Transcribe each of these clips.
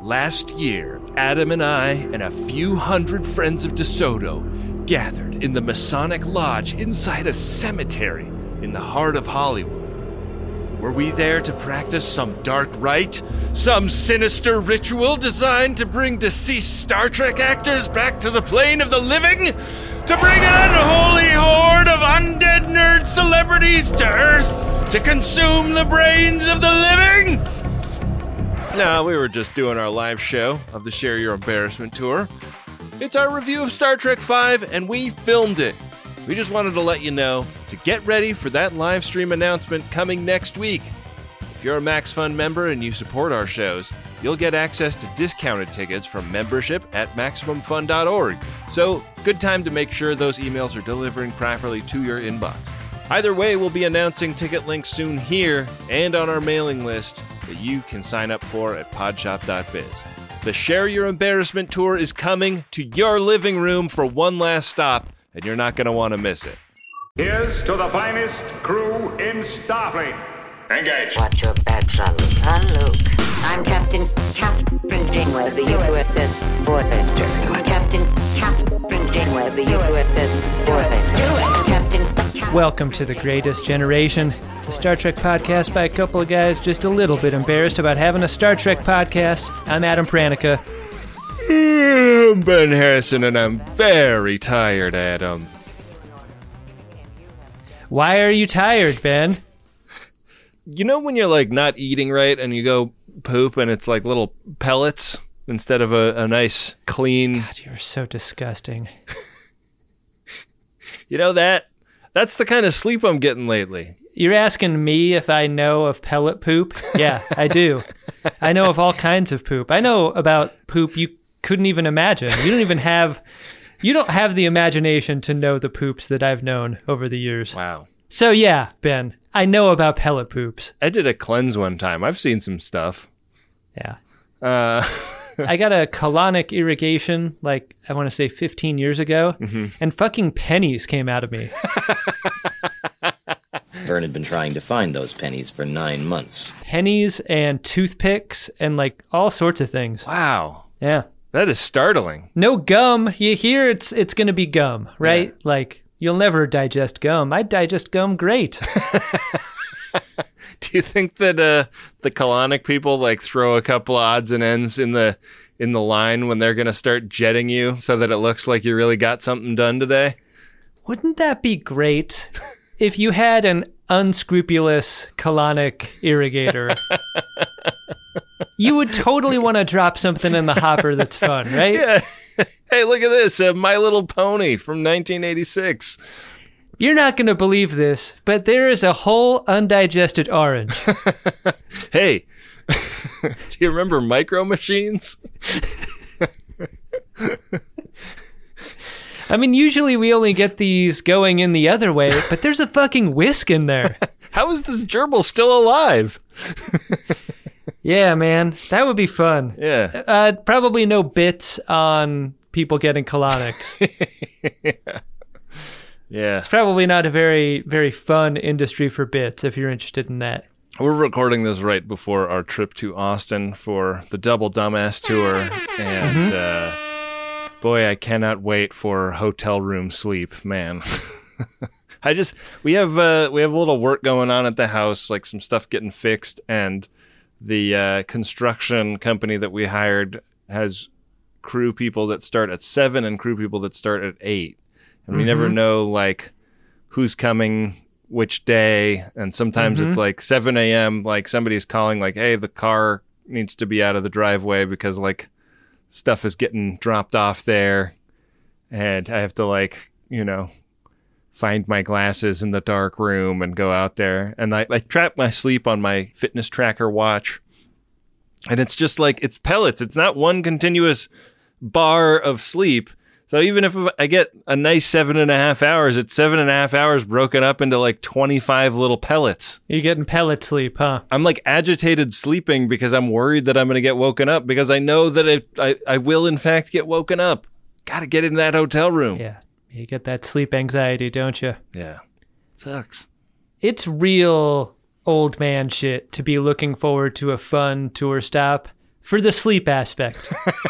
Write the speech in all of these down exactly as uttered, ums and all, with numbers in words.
Last year, Adam and I and a few hundred friends of DeSoto gathered in the Masonic Lodge inside a cemetery in the heart of Hollywood. Were we there to practice some dark rite? Some sinister ritual designed to bring deceased Star Trek actors back to the plane of the living? To bring an unholy horde of undead nerd celebrities to Earth to consume the brains of the living? No, we were just doing our live show of the Share Your Embarrassment tour. It's our review of Star Trek five, and we filmed it. We just wanted to let you know to get ready for that live stream announcement coming next week. If you're a MaxFun member and you support our shows, you'll get access to discounted tickets from membership at Maximum Fun dot org. So, good time to make sure those emails are delivering properly to your inbox. Either way, we'll be announcing ticket links soon here and on our mailing list that you can sign up for at podshop dot biz. The Share Your Embarrassment tour is coming to your living room for one last stop, and you're not going to want to miss it. Here's to the finest crew in Starfleet. Engage. Watch your back, son. I'm Luke. I'm Captain Captain Janeway of the U S S Voyager. Captain Captain Janeway of the U S S Voyager. Captain. Welcome to The Greatest Generation. It's a Star Trek podcast by a couple of guys just a little bit embarrassed about having a Star Trek podcast. I'm Adam Pranica. I'm Ben Harrison, and I'm very tired, Adam. Why are you tired, Ben? You know when you're, like, not eating right and you go poop and it's, like, little pellets instead of a, a nice, clean... God, you're so disgusting. You know that? That's the kind of sleep I'm getting lately. You're asking me if I know of pellet poop? Yeah, I do. I know of all kinds of poop. I know about poop you couldn't even imagine. You don't even have... You don't have the imagination to know the poops that I've known over the years. Wow. So yeah, Ben, I know about pellet poops. I did a cleanse one time. I've seen some stuff. Yeah. Uh, I got a colonic irrigation, like, I want to say fifteen years ago, mm-hmm. and fucking pennies came out of me. Vern had been trying to find those pennies for nine months. Pennies and toothpicks and, like, all sorts of things. Wow. Yeah. That is startling. No gum. You hear it's it's going to be gum, right? Yeah. Like, you'll never digest gum. I digest gum great. Do you think that uh, the colonic people, like, throw a couple of odds and ends in the in the line when they're going to start jetting you so that it looks like you really got something done today? Wouldn't that be great if you had an unscrupulous colonic irrigator? You would totally want to drop something in the hopper that's fun, right? Yeah. Hey, look at this, uh, My Little Pony from nineteen eighty-six. You're not going to believe this, but there is a whole undigested orange. Hey, do you remember Micro Machines? I mean, usually we only get these going in the other way, but there's a fucking whisk in there. How is this gerbil still alive? Yeah, man, that would be fun. Yeah. Uh, probably no bits on people getting colonics. Yeah. Yeah. It's probably not a very, very fun industry for bits if you're interested in that. We're recording this right before our trip to Austin for the Double Dumbass Tour, and mm-hmm. uh, boy, I cannot wait for hotel room sleep, man. I just we have uh, we have a little work going on at the house, like some stuff getting fixed, and the uh, construction company that we hired has crew people that start at seven and crew people that start at eight, and we mm-hmm. never know like who's coming which day, and sometimes mm-hmm. it's like seven a.m. like somebody's calling like, hey, the car needs to be out of the driveway because like stuff is getting dropped off there, and I have to like, you know, find my glasses in the dark room and go out there. And I, I trap my sleep on my fitness tracker watch. And it's just like, it's pellets. It's not one continuous bar of sleep. So even if I get a nice seven and a half hours, it's seven and a half hours broken up into like twenty-five little pellets. You're getting pellet sleep, huh? I'm like agitated sleeping because I'm worried that I'm going to get woken up, because I know that it, I, I will in fact get woken up. Got to get in that hotel room. Yeah. You get that sleep anxiety, don't you? Yeah. It sucks. It's real old man shit to be looking forward to a fun tour stop for the sleep aspect.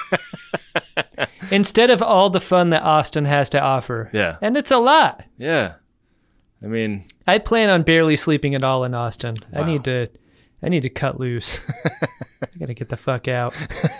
Instead of all the fun that Austin has to offer. Yeah. And it's a lot. Yeah. I mean... I plan on barely sleeping at all in Austin. Wow. I need to I need to cut loose. I gotta get the fuck out.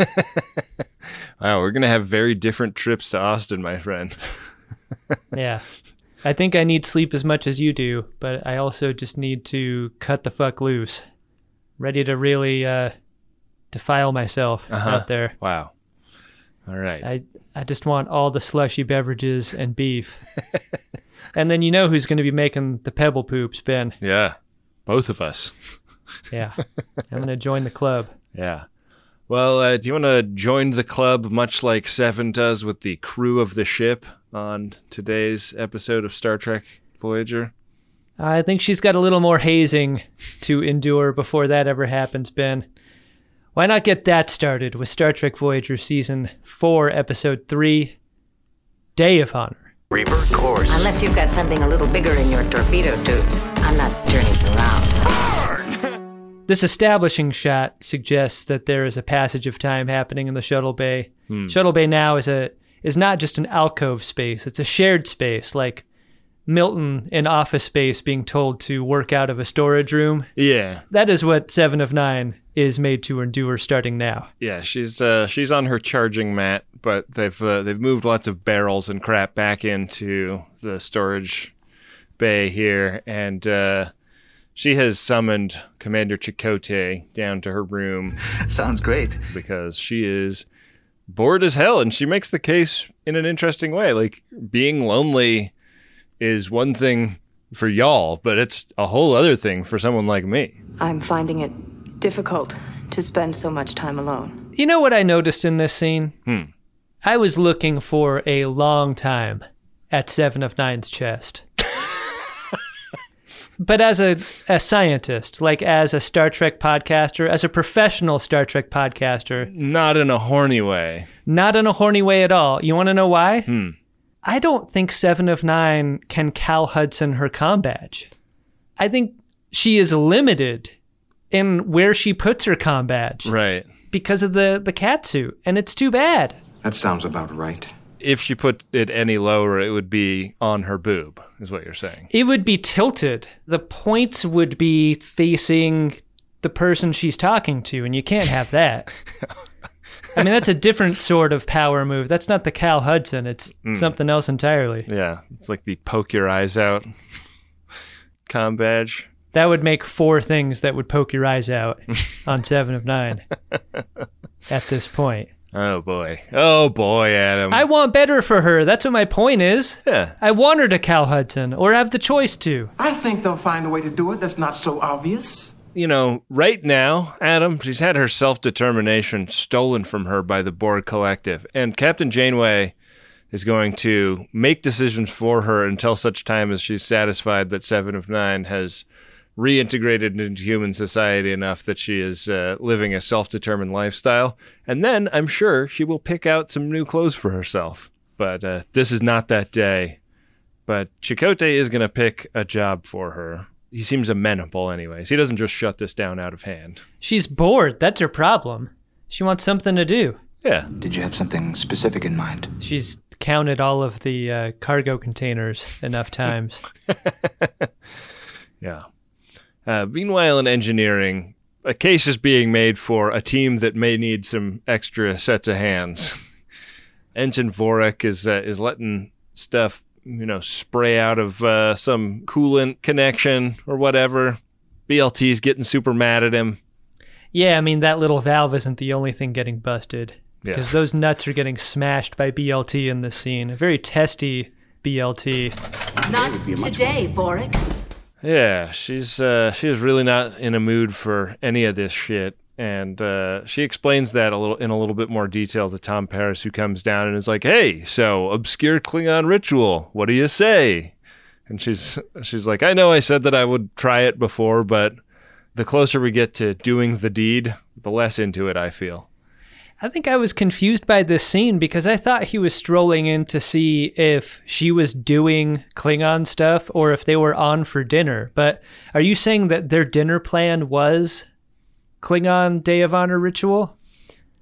Wow, we're going to have very different trips to Austin, my friend. Yeah. I think I need sleep as much as you do, but I also just need to cut the fuck loose. Ready to really uh, defile myself Uh-huh. out there. Wow. All right. I, I just want all the slushy beverages and beef. And then you know who's going to be making the pebble poops, Ben. Yeah. Both of us. Yeah. I'm going to join the club. Yeah. Well, uh, do you want to join the club much like Seven does with the crew of the ship on today's episode of Star Trek Voyager? I think she's got a little more hazing to endure before that ever happens, Ben. Why not get that started with Star Trek Voyager Season four, Episode three, Day of Honor. Revert course. Unless you've got something a little bigger in your torpedo tubes, I'm not turning around. This establishing shot suggests that there is a passage of time happening in the shuttle bay. Hmm. Shuttle bay now is a is not just an alcove space, it's a shared space, like Milton in Office Space being told to work out of a storage room. Yeah. That is what Seven of Nine is made to endure starting now. Yeah, she's uh, she's on her charging mat, but they've uh, they've moved lots of barrels and crap back into the storage bay here, and uh, she has summoned Commander Chakotay down to her room Sounds great. because she is bored as hell, and she makes the case in an interesting way. Like, being lonely is one thing for y'all, but it's a whole other thing for someone like me. I'm finding it difficult to spend so much time alone. You know what I noticed in this scene? Hmm. I was looking for a long time at Seven of Nine's chest. But as a, a scientist, like as a Star Trek podcaster, as a professional Star Trek podcaster, Not in a horny way. not in a horny way at all. You want to know why? Hmm. I don't think Seven of Nine can Cal Hudson her comm badge. I think she is limited in where she puts her comm badge Right. because of the, the cat suit, and it's too bad. That sounds about right. If she put it any lower, it would be on her boob, is what you're saying. It would be tilted. The points would be facing the person she's talking to, and you can't have that. I mean, that's a different sort of power move. That's not the Cal Hudson. It's something else entirely. Yeah, it's like the poke your eyes out comm badge. That would make four things that would poke your eyes out on Seven of Nine at this point. Oh boy. Oh boy, Adam. I want better for her. That's what my point is. yeah. I want her to Cal Hudson, or have the choice to. I think they'll find a way to do it that's not so obvious. You know, right now, Adam, she's had her self-determination stolen from her by the Borg Collective, and Captain Janeway is going to make decisions for her until such time as she's satisfied that Seven of Nine has reintegrated into human society enough that she is uh, living a self-determined lifestyle. And then I'm sure she will pick out some new clothes for herself. But uh, this is not that day. But Chakotay is going to pick a job for her. He seems amenable anyways. He doesn't just shut this down out of hand. She's bored. That's her problem. She wants something to do. Yeah. Did you have something specific in mind? She's counted all of the uh, cargo containers enough times. Yeah. Uh, meanwhile, in engineering, a case is being made for a team that may need some extra sets of hands. Ensign Vorik is uh, is letting stuff, you know, spray out of uh, some coolant connection or whatever. B L T's getting super mad at him. Yeah, I mean, that little valve isn't the only thing getting busted. Yeah. Because those nuts are getting smashed by B L T in this scene. A very testy B L T. Not today, Vorik. Yeah, she's uh, she is really not in a mood for any of this shit, and uh, she explains that a little in a little bit more detail to Tom Paris, who comes down and is like, "Hey, so obscure Klingon ritual, what do you say?" And she's she's like, "I know I said that I would try it before, but the closer we get to doing the deed, the less into it I feel." I think I was confused by this scene because I thought he was strolling in to see if she was doing Klingon stuff or if they were on for dinner. But are you saying that their dinner plan was Klingon Day of Honor ritual?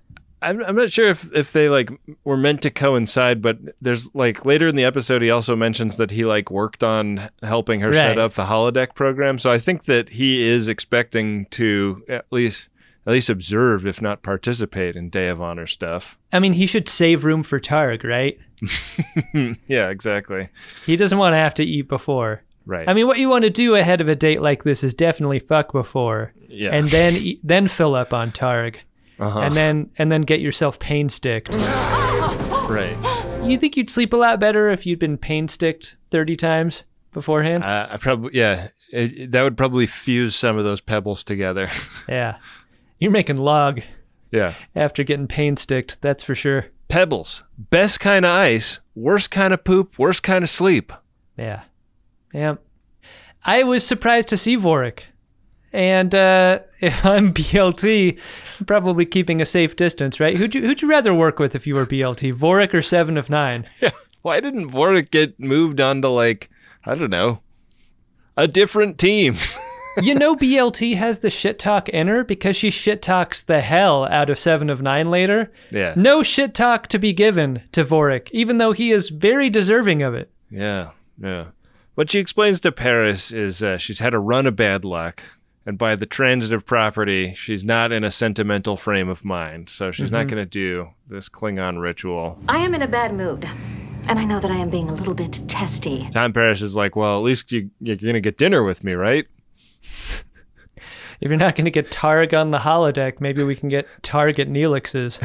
I'm, I'm not sure if, if they like were meant to coincide, but there's like later in the episode, he also mentions that he like worked on helping her Right. set up the holodeck program. So I think that he is expecting to at least at least observe, if not participate in Day of Honor stuff. I mean, he should save room for Targ, right? Yeah, exactly. He doesn't want to have to eat before. Right. I mean, what you want to do ahead of a date like this is definitely fuck before, Yeah. and then eat, then fill up on Targ, Uh-huh. and then and then get yourself pain sticked. Right. You think you'd sleep a lot better if you'd been pain sticked thirty times beforehand? Uh, I probably yeah. It, that would probably fuse some of those pebbles together. Yeah, you're making log Yeah. after getting pain sticked. That's for sure. Pebbles. Best kind of ice. Worst kind of poop. Worst kind of sleep. Yeah. Yeah. I was surprised to see Vorik. And uh, if I'm B L T, I'm probably keeping a safe distance, right? Who'd you, who'd you rather work with if you were B L T, Vorik or Seven of Nine? Yeah. Why didn't Vorik get moved on to, like, I don't know, a different team? You know B L T has the shit talk in her because she shit talks the hell out of Seven of Nine later. Yeah. No shit talk to be given to Vorik, even though he is very deserving of it. Yeah. Yeah. What she explains to Paris is uh, she's had a run of bad luck. And by the transitive property, she's not in a sentimental frame of mind. So she's Mm-hmm. not going to do this Klingon ritual. I am in a bad mood, and I know that I am being a little bit testy. Tom Paris is like, well, at least you, you're going to get dinner with me, right? If you're not going to get Targ on the holodeck, maybe we can get Targ at Neelix's.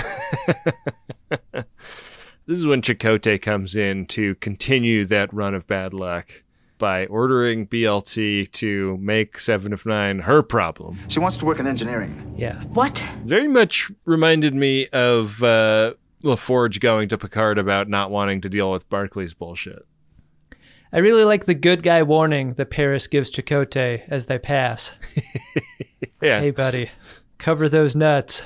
This is when Chakotay comes in to continue that run of bad luck by ordering B L T to make Seven of Nine her problem. She wants to work in engineering. Yeah. What? Very much reminded me of uh, LaForge going to Picard about not wanting to deal with Barclay's bullshit. I really like the good guy warning that Paris gives Chakotay as they pass. Yeah. Hey, buddy, cover those nuts.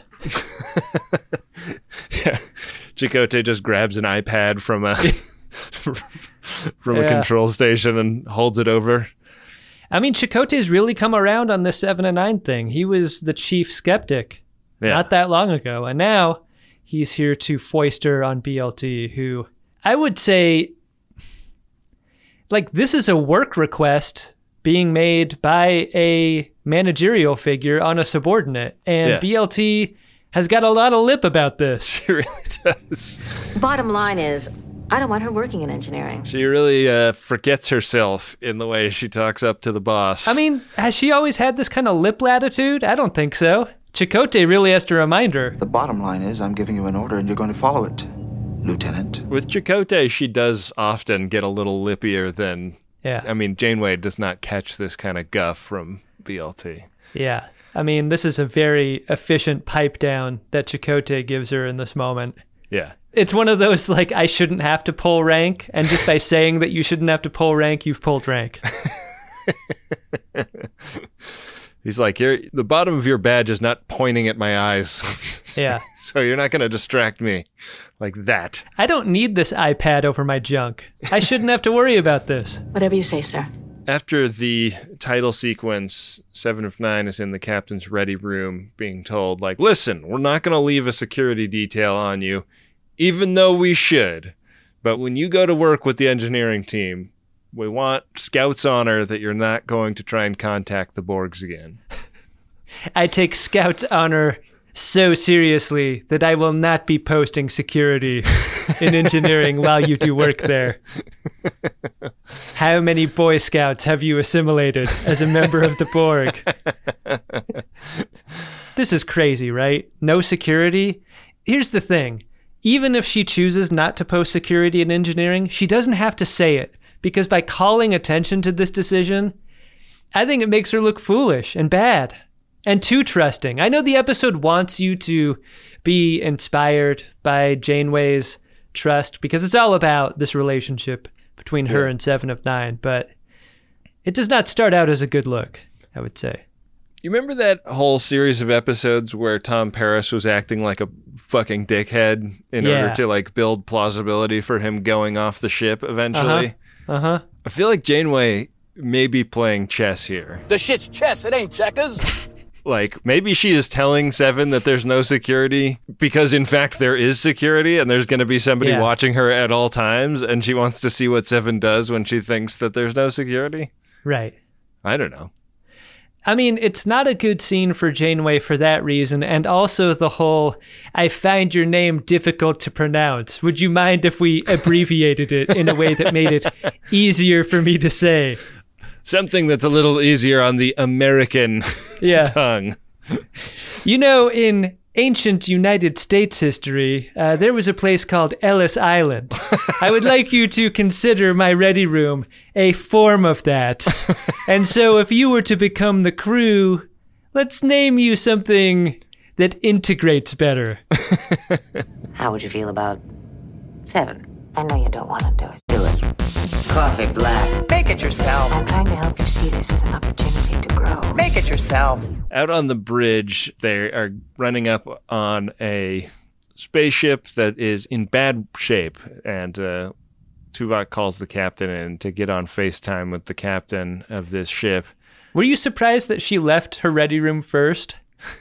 Yeah. Chakotay just grabs an iPad from a from Yeah. a control station and holds it over. I mean, Chakotay's really come around on this Seven and Nine thing. He was the chief skeptic Yeah. not that long ago, and now he's here to foist her on B L T, who I would say, like, this is a work request being made by a managerial figure on a subordinate, and Yeah. B L T has got a lot of lip about this. She really does. Bottom line is, I don't want her working in engineering. She really uh, forgets herself in the way she talks up to the boss. I mean, has she always had this kind of lip latitude? I don't think so. Chakotay really has to remind her. The bottom line is, I'm giving you an order and you're going to follow it, Lieutenant. with Chakotay, she does often get a little lippier than... Yeah. I mean, Janeway does not catch this kind of guff from B L T. Yeah. I mean, this is a very efficient pipe down that Chakotay gives her in this moment. Yeah. It's one of those, like, I shouldn't have to pull rank, and just by saying that you shouldn't have to pull rank, you've pulled rank. He's like, you're, the bottom of your badge is not pointing at my eyes. Yeah. So you're not going to distract me like that. I don't need this iPad over my junk. I shouldn't have to worry about this. Whatever you say, sir. After the title sequence, Seven of Nine is in the captain's ready room being told, like, listen, we're not going to leave a security detail on you, even though we should. But when you go to work with the engineering team, we want Scout's honor that you're not going to try and contact the Borgs again. I take Scout's honor so seriously that I will not be posting security in engineering while you do work there. How many Boy Scouts have you assimilated as a member of the Borg? This is crazy, right? No security? Here's the thing. Even if she chooses not to post security in engineering, she doesn't have to say it, because by calling attention to this decision, I think it makes her look foolish and bad. And too trusting. I know the episode wants you to be inspired by Janeway's trust because it's all about this relationship between her Yeah. and Seven of Nine, but it does not start out as a good look, I would say. You remember that whole series of episodes where Tom Paris was acting like a fucking dickhead in Yeah. order to, like, build plausibility for him going off the ship eventually? Uh huh. I feel like Janeway may be playing chess here. The shit's chess, it ain't checkers. Like, maybe she is telling Seven that there's no security because, in fact, there is security and there's going to be somebody Yeah. watching her at all times, and she wants to see what Seven does when she thinks that there's no security. Right. I don't know. I mean, it's not a good scene for Janeway for that reason, and also the whole, I find your name difficult to pronounce. Would you mind if we abbreviated it in a way that made it easier for me to say? Something that's a little easier on the American Yeah. tongue. You know, in ancient United States history, uh, there was a place called Ellis Island. I would like you to consider my ready room a form of that. And so if you were to become the crew, let's name you something that integrates better. How would you feel about seven? I know you don't want to do it. Do it. Coffee black. Make it yourself. I'm trying to help you see this as an opportunity to grow. Make it yourself. Out on the bridge, they are running up on a spaceship that is in bad shape, and uh, Tuvok calls the captain in to get on FaceTime with the captain of this ship. Were you surprised that she left her ready room first?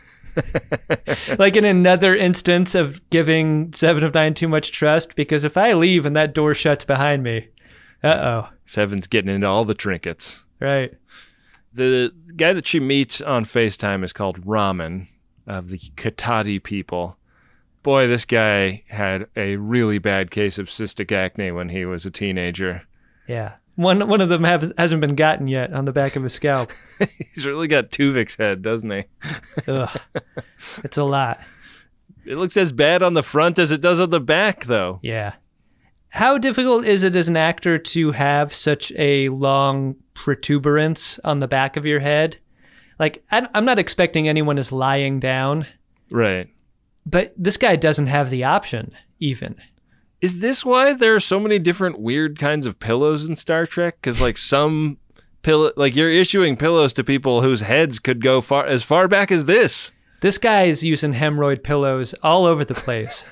Like in another instance of giving Seven of Nine too much trust? Because if I leave and that door shuts behind me, uh-oh. Seven's getting into all the trinkets. Right. The guy that she meets on FaceTime is called Ramen of the Katati people. Boy, this guy had a really bad case of cystic acne when he was a teenager. Yeah. One one of them have, hasn't been gotten yet on the back of his scalp. He's really got Tuvik's head, doesn't he? Ugh. It's a lot. It looks as bad on the front as it does on the back, though. Yeah. How difficult is it as an actor to have such a long protuberance on the back of your head? Like, I, I'm not expecting anyone is lying down. Right. But this guy doesn't have the option, even. Is this why there are so many different weird kinds of pillows in Star Trek? Because, like, some pillow, like, you're issuing pillows to people whose heads could go far as far back as this. This guy is using hemorrhoid pillows all over the place.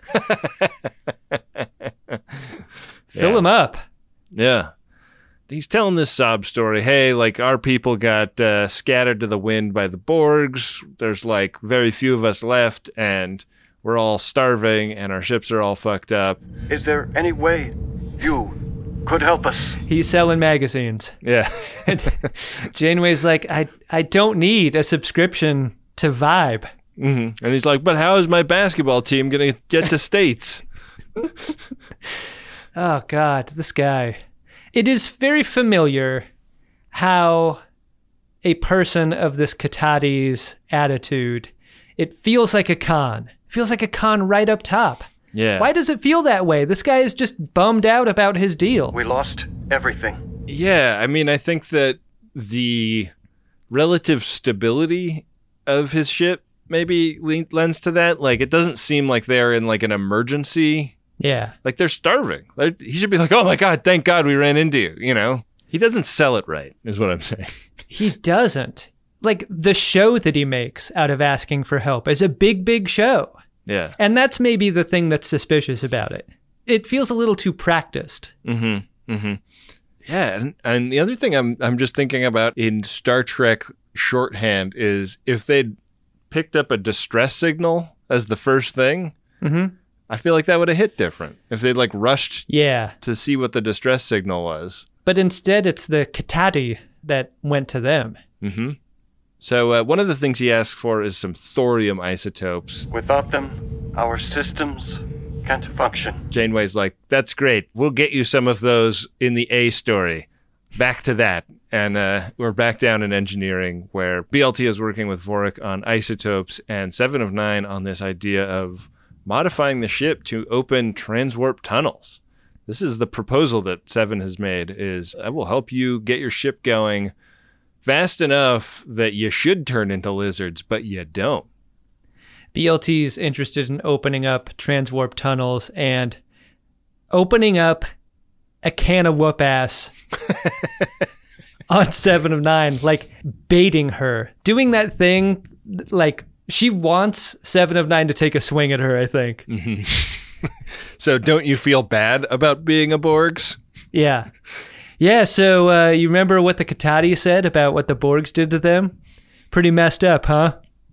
Fill Yeah. him up. Yeah. He's telling this sob story. Hey, like, our people got uh, scattered to the wind by the Borgs. There's, like, very few of us left, and we're all starving, and our ships are all fucked up. Is there any way you could help us? He's selling magazines. Yeah. And Janeway's like, I, I don't need a subscription to Vibe. Mm-hmm. And he's like, but how is my basketball team going to get to States? Oh, God, this guy. It is very familiar how a person of this Katati's attitude, it feels like a con. It feels like a con right up top. Yeah. Why does it feel that way? This guy is just bummed out about his deal. We lost everything. Yeah, I mean, I think that the relative stability of his ship maybe le- lends to that. Like, it doesn't seem like they're in, like, an emergency. Yeah. Like, they're starving. They're, he should be like, oh, my God, thank God we ran into you, you know? He doesn't sell it right, is what I'm saying. He doesn't. Like, the show that he makes out of asking for help is a big, big show. Yeah. And that's maybe the thing that's suspicious about it. It feels a little too practiced. Mm-hmm. Mm-hmm. Yeah, and, and the other thing I'm I'm just thinking about in Star Trek shorthand is if they'd picked up a distress signal as the first thing, Mm-hmm. I feel like that would have hit different. If they'd, like, rushed Yeah. to see what the distress signal was. But instead, it's the Katati that went to them. Mm-hmm. So uh, one of the things he asks for is some thorium isotopes. Without them, our systems can't function. Janeway's like, that's great. We'll get you some of those in the A story. Back to that. And uh, we're back down in engineering where B L T is working with Vorik on isotopes and Seven of Nine on this idea of modifying the ship to open transwarp tunnels. This is the proposal that Seven has made is I will help you get your ship going fast enough that you should turn into lizards, but you don't. B L T's interested in opening up transwarp tunnels and opening up a can of whoop ass on Seven of Nine, like baiting her. Doing that thing, like she wants Seven of Nine to take a swing at her, I think. Mm-hmm. So don't you feel bad about being a Borgs? Yeah. Yeah, so uh, you remember what the Katati said about what the Borgs did to them? Pretty messed up, huh?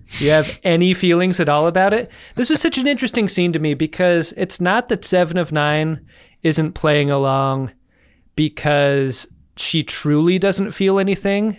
Do you have any feelings at all about it? This was such an interesting scene to me because it's not that Seven of Nine isn't playing along because she truly doesn't feel anything.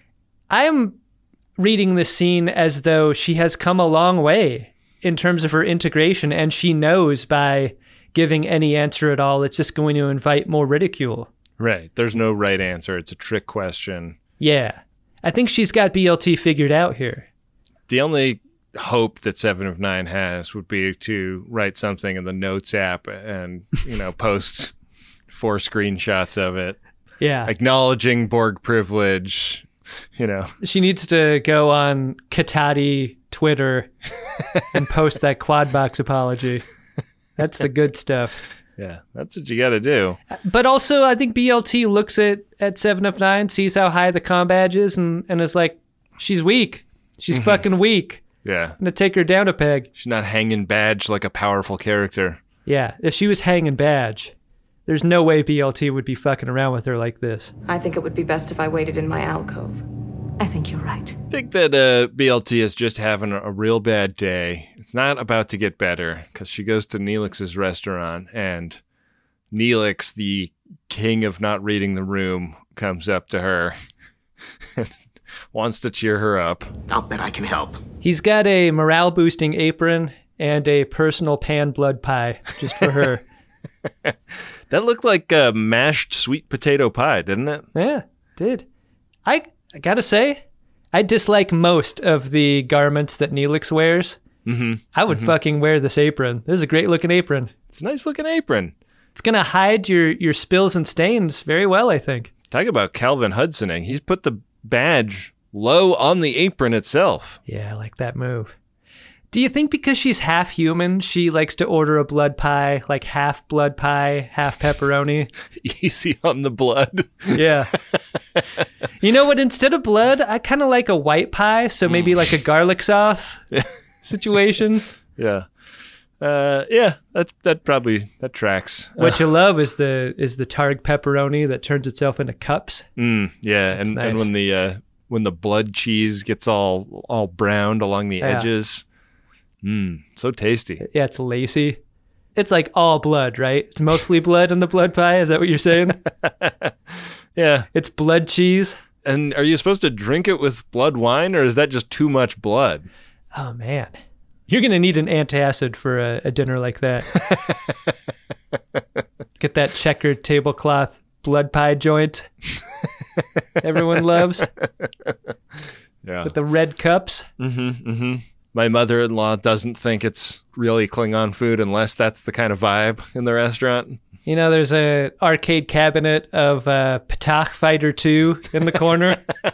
I'm reading this scene as though she has come a long way in terms of her integration, and she knows by giving any answer at all, it's just going to invite more ridicule. Right. There's no right answer. It's a trick question. Yeah. I think she's got B L T figured out here. The only hope that Seven of Nine has would be to write something in the Notes app and, you know, post four screenshots of it. Yeah. Acknowledging Borg privilege, you know. She needs to go on Katati Twitter and post that quad box apology. That's the good stuff. Yeah, that's what you got to do. But also, I think B L T looks at, at Seven of Nine, sees how high the comm badge is, and, and is like, she's weak. She's mm-hmm. fucking weak. Yeah. I'm going to take her down a peg. She's not hanging badge like a powerful character. Yeah, if she was hanging badge, there's no way B L T would be fucking around with her like this. I think it would be best if I waited in my alcove. I think you're right. I think that uh, B L T is just having a, a real bad day. It's not about to get better because she goes to Neelix's restaurant and Neelix, the king of not reading the room, comes up to her and wants to cheer her up. I'll bet I can help. He's got a morale-boosting apron and a personal pan blood pie just for her. That looked like a mashed sweet potato pie, didn't it? Yeah, did. I, I gotta say, I dislike most of the garments that Neelix wears. Mm-hmm. I would mm-hmm. fucking wear this apron. This is a great-looking apron. It's a nice-looking apron. It's going to hide your, your spills and stains very well, I think. Talk about Calvin Hudsoning. He's put the badge low on the apron itself. Yeah, I like that move. Do you think because she's half human, she likes to order a blood pie, like half blood pie, half pepperoni? Easy on the blood. Yeah. You know what? Instead of blood, I kind of like a white pie, so maybe mm. like a garlic sauce situation. Yeah. Uh, yeah, that that probably that tracks. What you love is the is the Targ pepperoni that turns itself into cups. Mm, yeah, That's and, nice. and when the uh, when the blood cheese gets all all browned along the Yeah. edges, mm, so tasty. Yeah, it's lacy. It's like all blood, right? It's mostly blood in the blood pie. Is that what you're saying? Yeah, it's blood cheese. And are you supposed to drink it with blood wine, or is that just too much blood? Oh man. You're going to need an antacid for a, a dinner like that. Get that checkered tablecloth blood pie joint everyone loves. Yeah. With the red cups. Mm-hmm, mm-hmm. My mother-in-law doesn't think it's really Klingon food unless that's the kind of vibe in the restaurant. You know, there's a arcade cabinet of uh, Ptah Fighter two in the corner.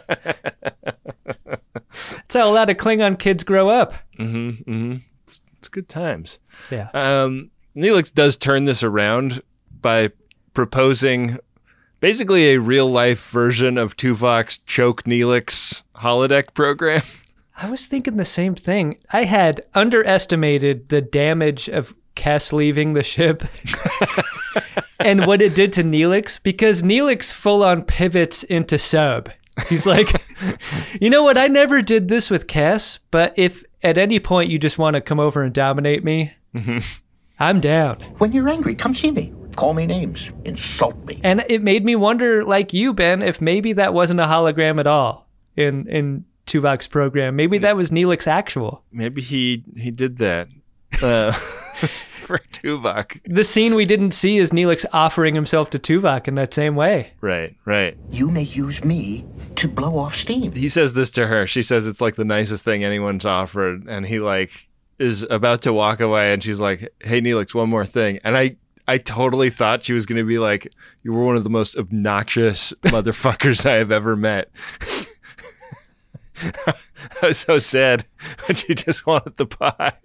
That's how a lot of Klingon kids grow up. Mm-hmm, mm-hmm. It's, it's good times. Yeah. Um, Neelix does turn this around by proposing basically a real-life version of Tuvok's Choke Neelix holodeck program. I was thinking the same thing. I had underestimated the damage of Kes leaving the ship and what it did to Neelix, because Neelix full-on pivots into sub. He's like, you know what? I never did this with Kes, but if at any point you just want to come over and dominate me, mm-hmm. I'm down. When you're angry, come see me. Call me names. Insult me. And it made me wonder, like you, Ben, if maybe that wasn't a hologram at all in in Tuvok's program. Maybe that was Neelix actual. Maybe he he did that uh, for Tuvok. The scene we didn't see is Neelix offering himself to Tuvok in that same way. Right, right. You may use me to blow off steam. He says this to her. She says it's like the nicest thing anyone's offered. And he like is about to walk away. And she's like, hey, Neelix, one more thing. And I, I totally thought she was going to be like, you were one of the most obnoxious motherfuckers I have ever met. I was so sad when she just wanted the pie.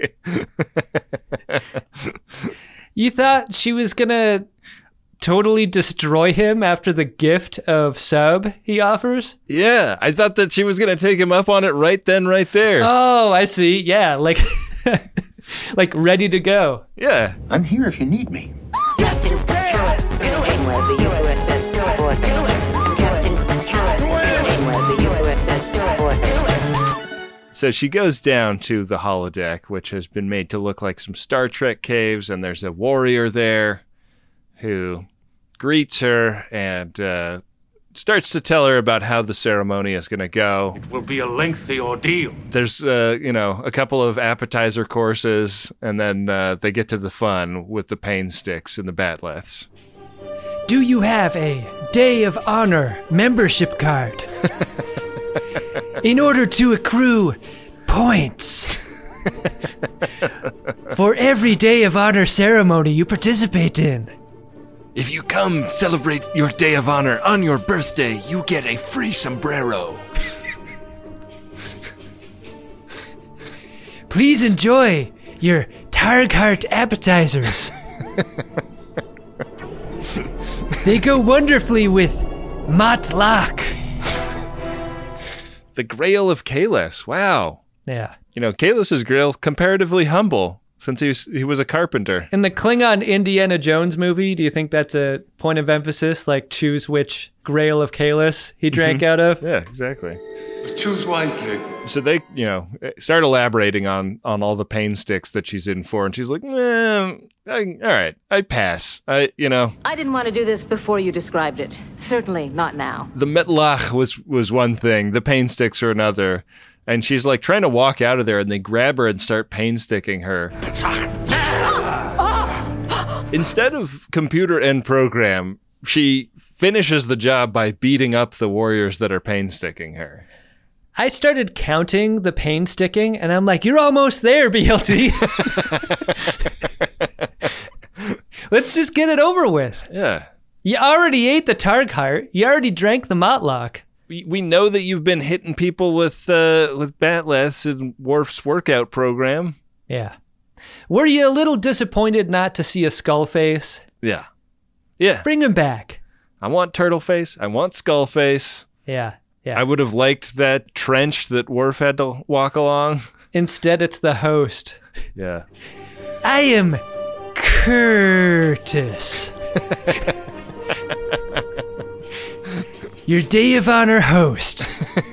You thought she was going to totally destroy him after the gift of sub he offers? Yeah, I thought that she was going to take him up on it right then, right there. Oh, I see. Yeah, like like ready to go. Yeah. I'm here if you need me. Captain Janeway, the U S S Voyager. Captain Janeway, the U S S Voyager. So she goes down to the holodeck, which has been made to look like some Star Trek caves, and there's a warrior there who greets her and uh, starts to tell her about how the ceremony is going to go. It will be a lengthy ordeal. There's, uh, you know, a couple of appetizer courses, and then uh, they get to the fun with the pain sticks and the batleths. Do you have a Day of Honor membership card? In order to accrue points for every Day of Honor ceremony you participate in. If you come celebrate your Day of Honor on your birthday, you get a free sombrero. Please enjoy your Targhart appetizers. They go wonderfully with Matlach. The Grail of Kahless. Wow. Yeah. You know, Kahless's grail, comparatively humble, since he was, he was a carpenter. In the Klingon Indiana Jones movie, do you think that's a point of emphasis? Like, choose which Grail of Kahless he drank out of? Yeah, exactly. Choose wisely. So they, you know, start elaborating on, on all the pain sticks that she's in for, and she's like, nah, I, all right, I pass. I, you know. I didn't want to do this before you described it. Certainly not now. The Metlach was, was one thing, the pain sticks are another. And she's like trying to walk out of there, and they grab her and start pain sticking her. Instead of computer end program, she finishes the job by beating up the warriors that are pain sticking her. I started counting the pain sticking, and I'm like, you're almost there, B L T. Let's just get it over with. Yeah. You already ate the Targhart. You already drank the Motlock. We know that you've been hitting people with uh, with batleths in Worf's workout program. Yeah. Were you a little disappointed not to see a skull face? Yeah. Yeah. Bring him back. I want turtle face. I want skull face. Yeah. Yeah. I would have liked that trench that Worf had to walk along. Instead, it's the host. Yeah. I am Curtis. Your Day of Honor host.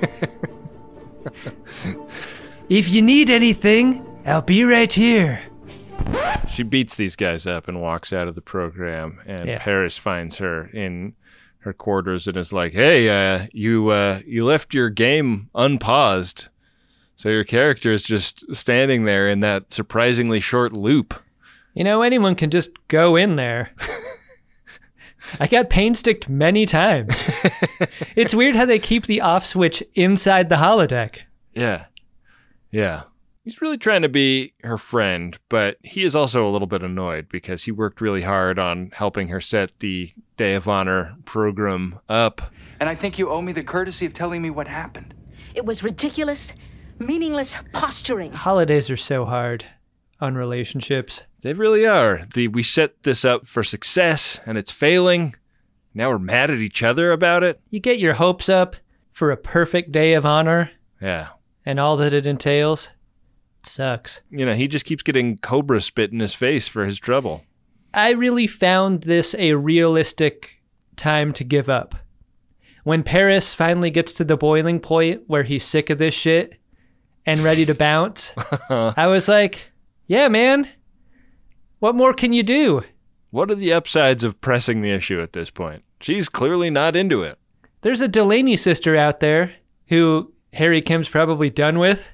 If you need anything, I'll be right here. She beats these guys up and walks out of the program, and Yeah. Paris finds her in her quarters and is like, hey, uh, you uh, you left your game unpaused, so your character is just standing there in that surprisingly short loop. You know, anyone can just go in there. I got pain sticked many times. It's weird how they keep the off switch inside the holodeck. Yeah. Yeah. He's really trying to be her friend, but he is also a little bit annoyed because he worked really hard on helping her set the Day of Honor program up. And I think you owe me the courtesy of telling me what happened. It was ridiculous, meaningless posturing. Holidays are so hard on relationships. They really are. The we set this up for success, and it's failing. Now we're mad at each other about it. You get your hopes up for a perfect Day of Honor. Yeah. And all that it entails. It sucks. You know, he just keeps getting cobra spit in his face for his trouble. I really found this a realistic time to give up. When Paris finally gets to the boiling point where he's sick of this shit and ready to bounce, I was like, yeah, man. What more can you do? What are the upsides of pressing the issue at this point? She's clearly not into it. There's a Delaney sister out there who Harry Kim's probably done with.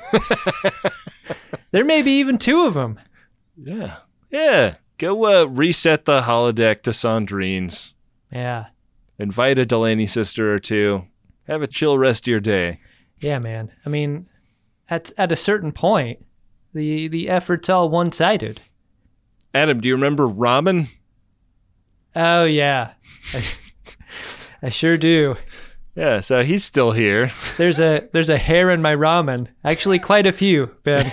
There may be even two of them. Yeah. Yeah. Go uh, reset the holodeck to Sandrine's. Yeah. Invite a Delaney sister or two. Have a chill rest of your day. Yeah, man. I mean, at at a certain point, the the effort's all one-sided. Adam, do you remember ramen? Oh, yeah. I, I sure do. Yeah, so he's still here. There's a there's a hair in my ramen. Actually, quite a few, Ben.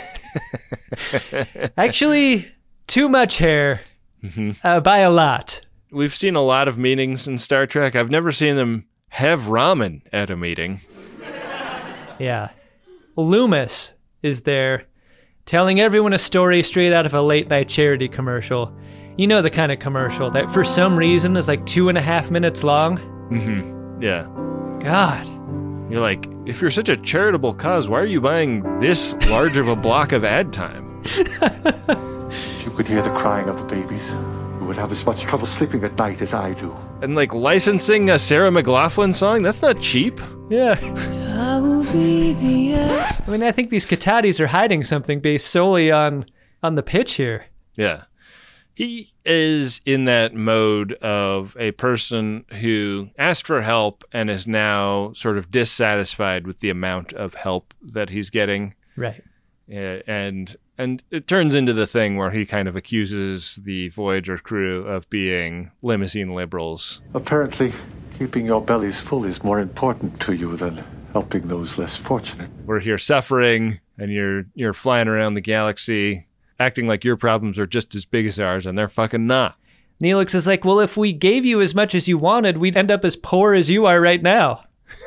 Actually, too much hair. Mm-hmm. Uh, by a lot. We've seen a lot of meetings in Star Trek. I've never seen them have ramen at a meeting. Yeah. Loomis is there telling everyone a story straight out of a late-night charity commercial. You know the kind of commercial that for some reason is like two and a half minutes long? Mm-hmm. Yeah. God. You're like, if you're such a charitable cause, why are you buying this large of a block of ad time? If you could hear the crying of the babies, you would have as much trouble sleeping at night as I do. And like licensing a Sarah McLachlan song, that's not cheap. Yeah. I will be the I mean, I think these Katahdis are hiding something based solely on on the pitch here. Yeah. He is in that mode of a person who asked for help and is now sort of dissatisfied with the amount of help that he's getting. Right. Uh, and and it turns into the thing where he kind of accuses the Voyager crew of being limousine liberals. Apparently, keeping your bellies full is more important to you than helping those less fortunate. We're here suffering, and you're you're flying around the galaxy, acting like your problems are just as big as ours, and they're fucking not. Neelix is like, well, if we gave you as much as you wanted, we'd end up as poor as you are right now.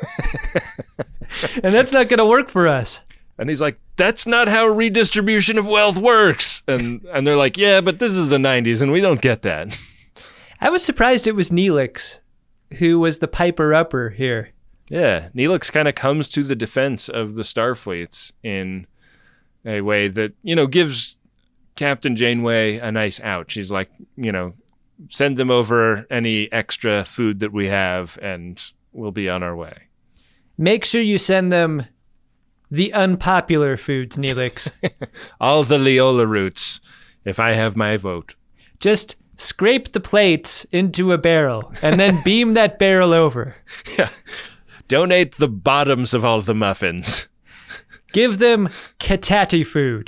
And that's not going to work for us. And he's like, that's not how redistribution of wealth works. And and they're like, yeah, but this is the nineties, and we don't get that. I was surprised it was Neelix who was the piper-upper here. Yeah, Neelix kind of comes to the defense of the Starfleets in a way that, you know, gives Captain Janeway a nice out. She's like, you know, send them over any extra food that we have, and we'll be on our way. Make sure you send them the unpopular foods, Neelix. All the Leola roots, if I have my vote. Just scrape the plates into a barrel, and then beam that barrel over. Yeah. Donate the bottoms of all the muffins. Give them Katati food.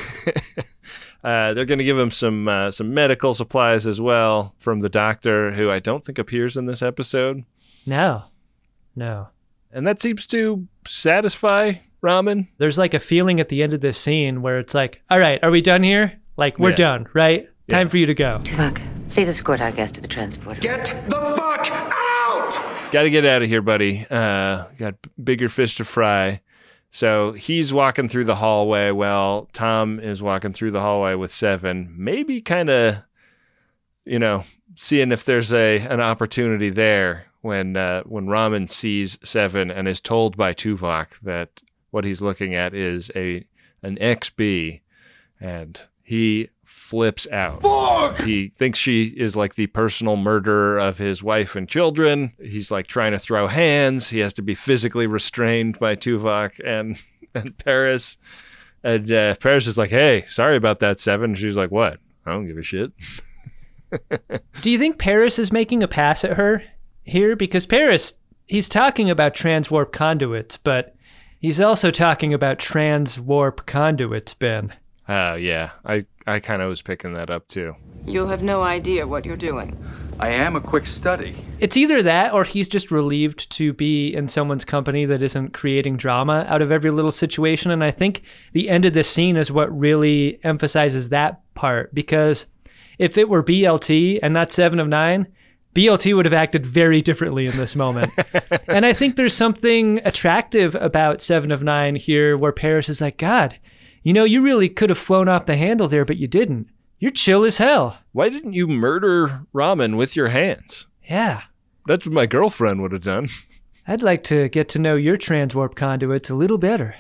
uh, they're going to give him some uh, some medical supplies as well from the doctor, who I don't think appears in this episode. No. No. And that seems to satisfy Raman. There's like a feeling at the end of this scene where it's like, all right, are we done here? Like, we're yeah. done, right? Yeah. Time for you to go. Tuvok, please escort our guest to the transporter. Get the fuck out! Got to get out of here, buddy. Uh, got bigger fish to fry. So he's walking through the hallway while Tom is walking through the hallway with Seven. Maybe kind of, you know, seeing if there's a an opportunity there when uh, when Raman sees Seven and is told by Tuvok that what he's looking at is a an X B, and he flips out. Fuck! He thinks she is like the personal murderer of his wife and children. He's like trying to throw hands. He has to be physically restrained by Tuvok and, and Paris. And uh, Paris is like, hey, sorry about that, Seven. She's like, what? I don't give a shit. Do you think Paris is making a pass at her here? Because Paris, he's talking about transwarp conduits, but he's also talking about transwarp conduits, Ben. Oh, uh, yeah. I, I kind of was picking that up, too. You'll have no idea what you're doing. I am a quick study. It's either that or he's just relieved to be in someone's company that isn't creating drama out of every little situation. And I think the end of this scene is what really emphasizes that part. Because if it were B L T and not Seven of Nine, B L T would have acted very differently in this moment. And I think there's something attractive about Seven of Nine here where Paris is like, God, you know, you really could have flown off the handle there, but you didn't. You're chill as hell. Why didn't you murder Raman with your hands? Yeah. That's what my girlfriend would have done. I'd like to get to know your transwarp conduits a little better.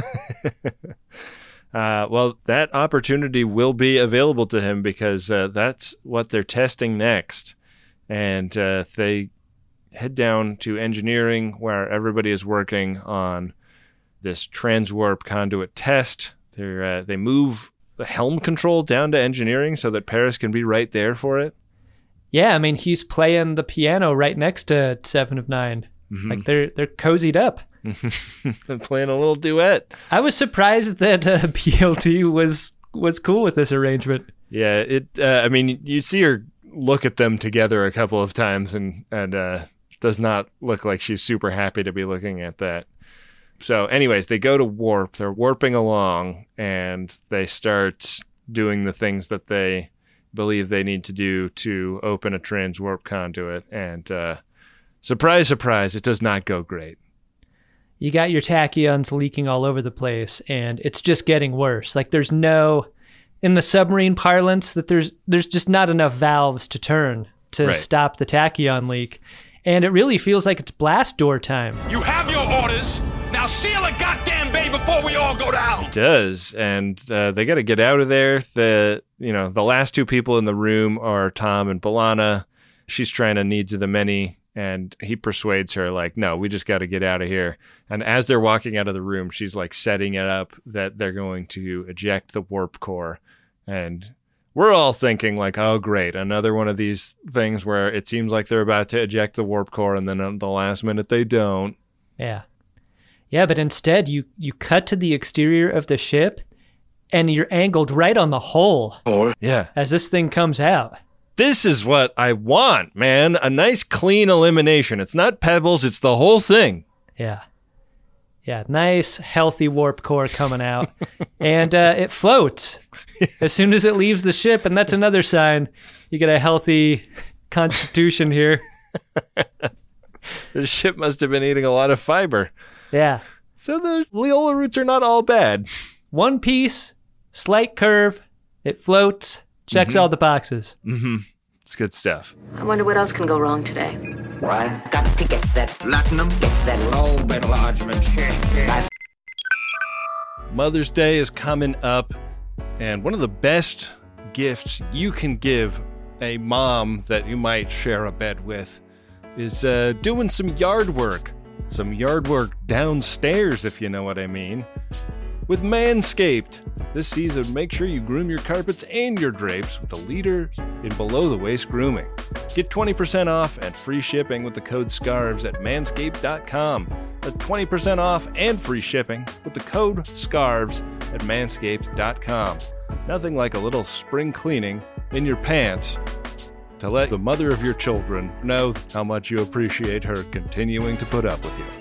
uh, well, that opportunity will be available to him because uh, that's what they're testing next. And uh, they head down to engineering where everybody is working on this transwarp conduit test. They're, uh, they move the helm control down to engineering so that Paris can be right there for it. Yeah, I mean, he's playing the piano right next to Seven of Nine. Mm-hmm. Like, they're they're cozied up. Playing a little duet. I was surprised that uh, B L T was was cool with this arrangement. Yeah, it. Uh, I mean, you see her look at them together a couple of times, and, and uh, does not look like she's super happy to be looking at that. So anyways, they go to warp. They're warping along, and they start doing the things that they believe they need to do to open a transwarp conduit. And uh, surprise, surprise, it does not go great. You got your tachyons leaking all over the place, and it's just getting worse. Like there's no, in the submarine parlance, that there's there's just not enough valves to turn to right. stop the tachyon leak. And it really feels like it's blast door time. You have your orders. Now seal the goddamn bay before we all go down. It does, and uh, they got to get out of there. The you know the last two people in the room are Tom and B'Elanna. She's trying to needs of the many, and he persuades her like, no, we just got to get out of here. And as they're walking out of the room, she's like setting it up that they're going to eject the warp core. And we're all thinking like, oh, great, another one of these things where it seems like they're about to eject the warp core, and then at the last minute they don't. Yeah. Yeah, but instead you, you cut to the exterior of the ship, and you're angled right on the hull. Oh, yeah. As this thing comes out. This is what I want, man. A nice, clean elimination. It's not pebbles, it's the whole thing. Yeah. Yeah, nice, healthy warp core coming out. And uh, it floats as soon as it leaves the ship, and that's another sign you get a healthy constitution here. The ship must have been eating a lot of fiber. Yeah. So the Leola roots are not all bad. One piece, slight curve, it floats, checks mm-hmm. all the boxes. Mm-hmm. It's good stuff. I wonder what else can go wrong today. Well, I've got to get that platinum, get that lobe enlargement. Mother's Day is coming up, and one of the best gifts you can give a mom that you might share a bed with is uh, doing some yard work. Some yard work downstairs, if you know what I mean. With Manscaped. This season, make sure you groom your carpets and your drapes with the leader in below-the-waist grooming. Get twenty percent off and free shipping with the code SCARVES at manscaped dot com. That's twenty percent off and free shipping with the code SCARVES at manscaped dot com. Nothing like a little spring cleaning in your pants to let the mother of your children know how much you appreciate her continuing to put up with you.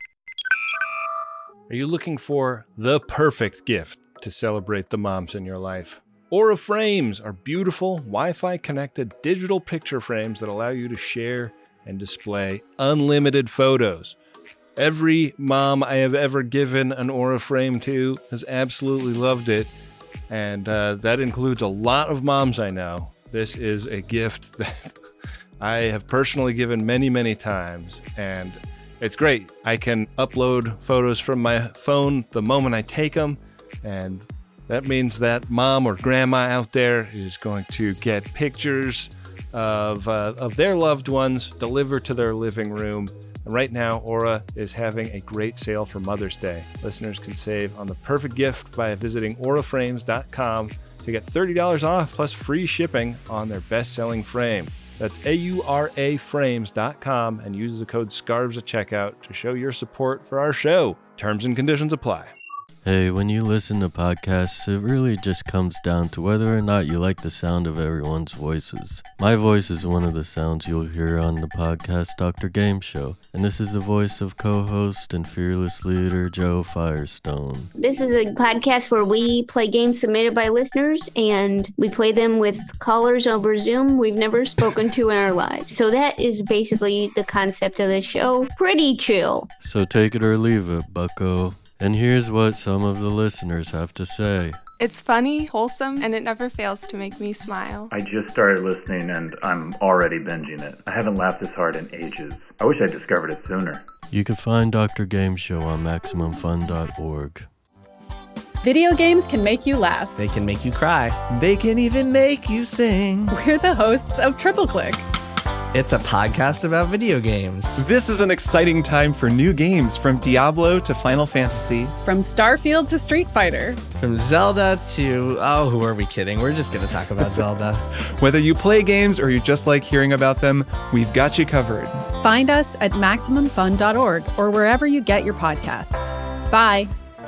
Are you looking for the perfect gift to celebrate the moms in your life? Aura Frames are beautiful, Wi-Fi connected digital picture frames that allow you to share and display unlimited photos. Every mom I have ever given an Aura Frame to has absolutely loved it, and uh, that includes a lot of moms I know. This is a gift that I have personally given many, many times, and it's great. I can upload photos from my phone the moment I take them, and that means that mom or grandma out there is going to get pictures of uh, of their loved ones delivered to their living room. And right now, Aura is having a great sale for Mother's Day. Listeners can save on the perfect gift by visiting aura frames dot com to get thirty dollars off plus free shipping on their best-selling frame. That's A U R A frames dot com and use the code SCARVES at checkout to show your support for our show. Terms and conditions apply. Hey, when you listen to podcasts, it really just comes down to whether or not you like the sound of everyone's voices. My voice is one of the sounds you'll hear on the podcast Doctor Game Show, and this is the voice of co-host and fearless leader Joe Firestone. This is a podcast where we play games submitted by listeners, and we play them with callers over Zoom we've never spoken to in our lives. So that is basically the concept of the show. Pretty chill. So take it or leave it, bucko. And here's what some of the listeners have to say. It's funny, wholesome, and it never fails to make me smile. I just started listening and I'm already binging it. I haven't laughed this hard in ages. I wish I discovered it sooner. You can find Doctor Game Show on maximum fun dot org. Video games can make you laugh. They can make you cry. They can even make you sing. We're the hosts of Triple Click. It's a podcast about video games. This is an exciting time for new games, from Diablo to Final Fantasy. From Starfield to Street Fighter. From Zelda to... Oh, who are we kidding? We're just going to talk about Zelda. Whether you play games or you just like hearing about them, we've got you covered. Find us at maximum fun dot org or wherever you get your podcasts. Bye.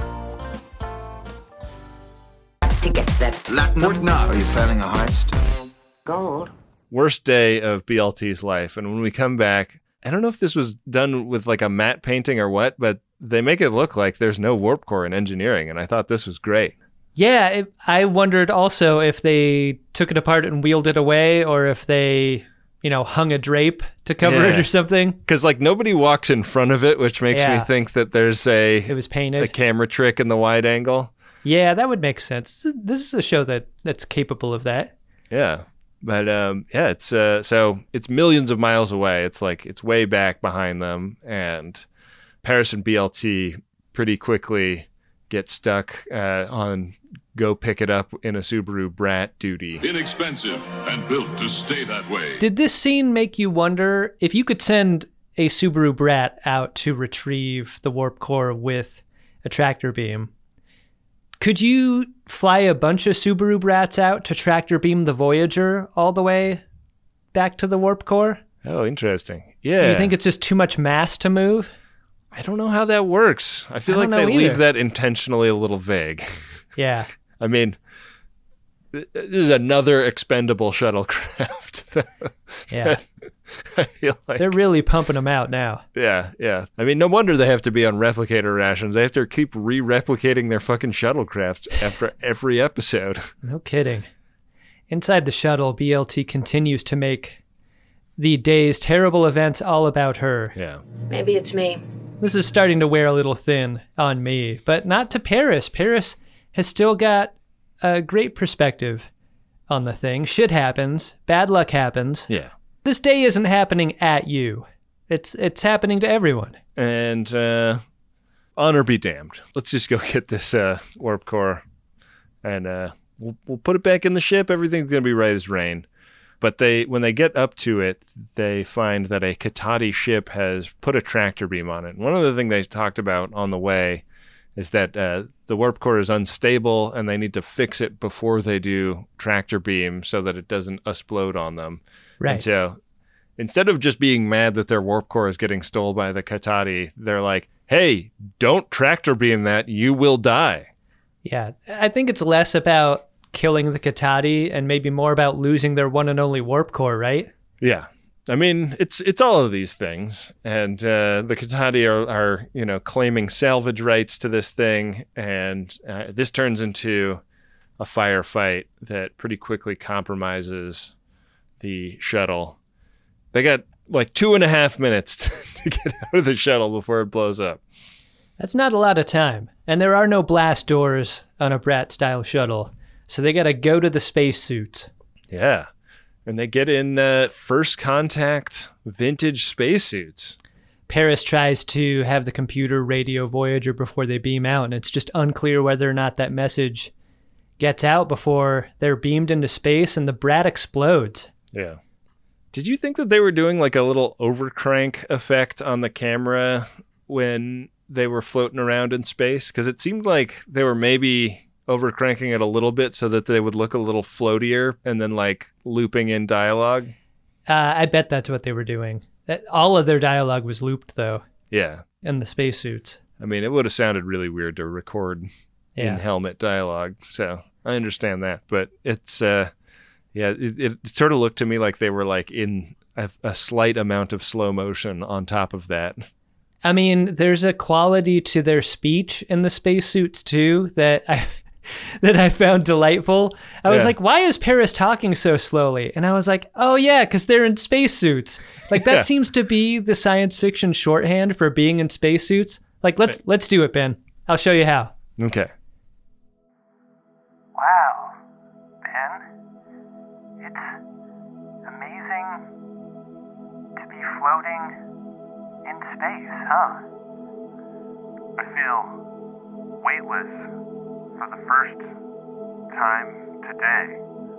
To get that platinum. Are you planning a heist? Gold. Worst day of B L T's life. And when we come back, I don't know if this was done with like a matte painting or what, but they make it look like there's no warp core in engineering. And I thought this was great. Yeah, it, I wondered also if they took it apart and wheeled it away, or if they, you know, hung a drape to cover yeah. it or something. Because like nobody walks in front of it, which makes yeah. me think that there's a it was painted a camera trick in the wide angle. Yeah, that would make sense. This is a show that that's capable of that. Yeah. But um, yeah, it's uh, so it's millions of miles away. It's like it's way back behind them, and Paris and B L T pretty quickly get stuck uh, on go pick it up in a Subaru Brat duty. Inexpensive and built to stay that way. Did this scene make you wonder if you could send a Subaru Brat out to retrieve the warp core with a tractor beam? Could you fly a bunch of Subaru Brats out to tractor beam the Voyager all the way back to the warp core? Oh, interesting. Yeah. Do you think it's just too much mass to move? I don't know how that works. I feel I like don't know they either. leave that intentionally a little vague. Yeah. I mean, this is another expendable shuttlecraft. Yeah. I feel like they're really pumping them out now. Yeah, yeah. I mean, no wonder they have to be on replicator rations. They have to keep re-replicating their fucking shuttlecraft after every episode. No kidding. Inside the shuttle, B L T continues to make the day's terrible events all about her. Yeah. Maybe it's me. This is starting to wear a little thin on me, but not to Paris. Paris has still got a great perspective on the thing. Shit happens. Bad luck happens. Yeah. This day isn't happening at you. It's it's happening to everyone. And uh, honor be damned. Let's just go get this uh, warp core, and uh, we'll, we'll put it back in the ship. Everything's gonna be right as rain. But they, when they get up to it, they find that a Katati ship has put a tractor beam on it. And one of the things they talked about on the way is that uh, the warp core is unstable, and they need to fix it before they do tractor beam so that it doesn't explode on them. Right. And so instead of just being mad that their warp core is getting stolen by the Katati, they're like, hey, don't tractor beam that. You will die. Yeah. I think it's less about killing the Katati and maybe more about losing their one and only warp core, right? Yeah. I mean, it's it's all of these things. And uh, the Katati are, are, you know, claiming salvage rights to this thing. And uh, this turns into a firefight that pretty quickly compromises the shuttle. They got like two and a half minutes to, to get out of the shuttle before it blows up. That's not a lot of time. And there are no blast doors on a Brat-style shuttle. So they got to go to the spacesuits. Yeah. And they get in uh, first contact vintage spacesuits. Paris tries to have the computer radio Voyager before they beam out, and it's just unclear whether or not that message gets out before they're beamed into space and the Brat explodes. Yeah. Did you think that they were doing like a little overcrank effect on the camera when they were floating around in space? Because it seemed like they were maybe overcranking it a little bit so that they would look a little floatier and then like looping in dialogue. Uh, I bet that's what they were doing. That, all of their dialogue was looped, though. Yeah. In the spacesuits. I mean, it would have sounded really weird to record yeah. in helmet dialogue. So I understand that. But it's, uh, yeah, it, it sort of looked to me like they were like in a, a slight amount of slow motion on top of that. I mean, there's a quality to their speech in the spacesuits, too, that I... that I found delightful. I was yeah. like, why is Paris talking so slowly? And I was like, oh yeah, because they're in spacesuits. Like that yeah. seems to be the science fiction shorthand for being in spacesuits. Like let's right. let's do it, Ben. I'll show you how. Okay. Wow, Ben. It's amazing to be floating in space, huh? I feel weightless for the first time today.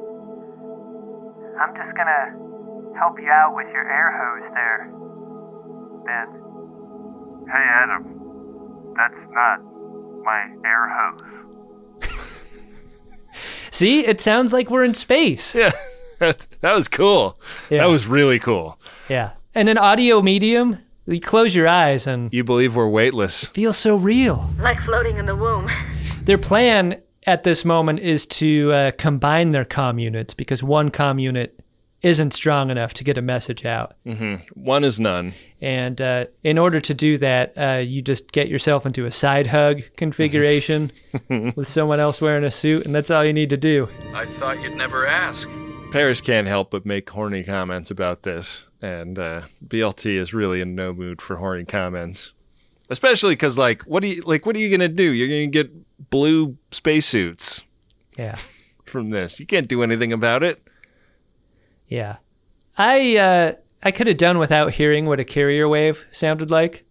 I'm just gonna help you out with your air hose there, Ben. Hey, Adam. That's not my air hose. See? It sounds like we're in space. Yeah. That was cool. Yeah. That was really cool. Yeah. And an audio medium, you close your eyes and... You believe we're weightless. It feels so real. Like floating in the womb. Their plan at this moment is to uh, combine their comm units because one comm unit isn't strong enough to get a message out. Mm-hmm. One is none. And uh, in order to do that, uh, you just get yourself into a side hug configuration with someone else wearing a suit, and that's all you need to do. I thought you'd never ask. Paris can't help but make horny comments about this, and uh, B L T is really in no mood for horny comments. Especially because, like, what do you like? What are you gonna do? You're gonna get blue spacesuits. Yeah. From this, you can't do anything about it. Yeah. I uh, I could have done without hearing what a carrier wave sounded like.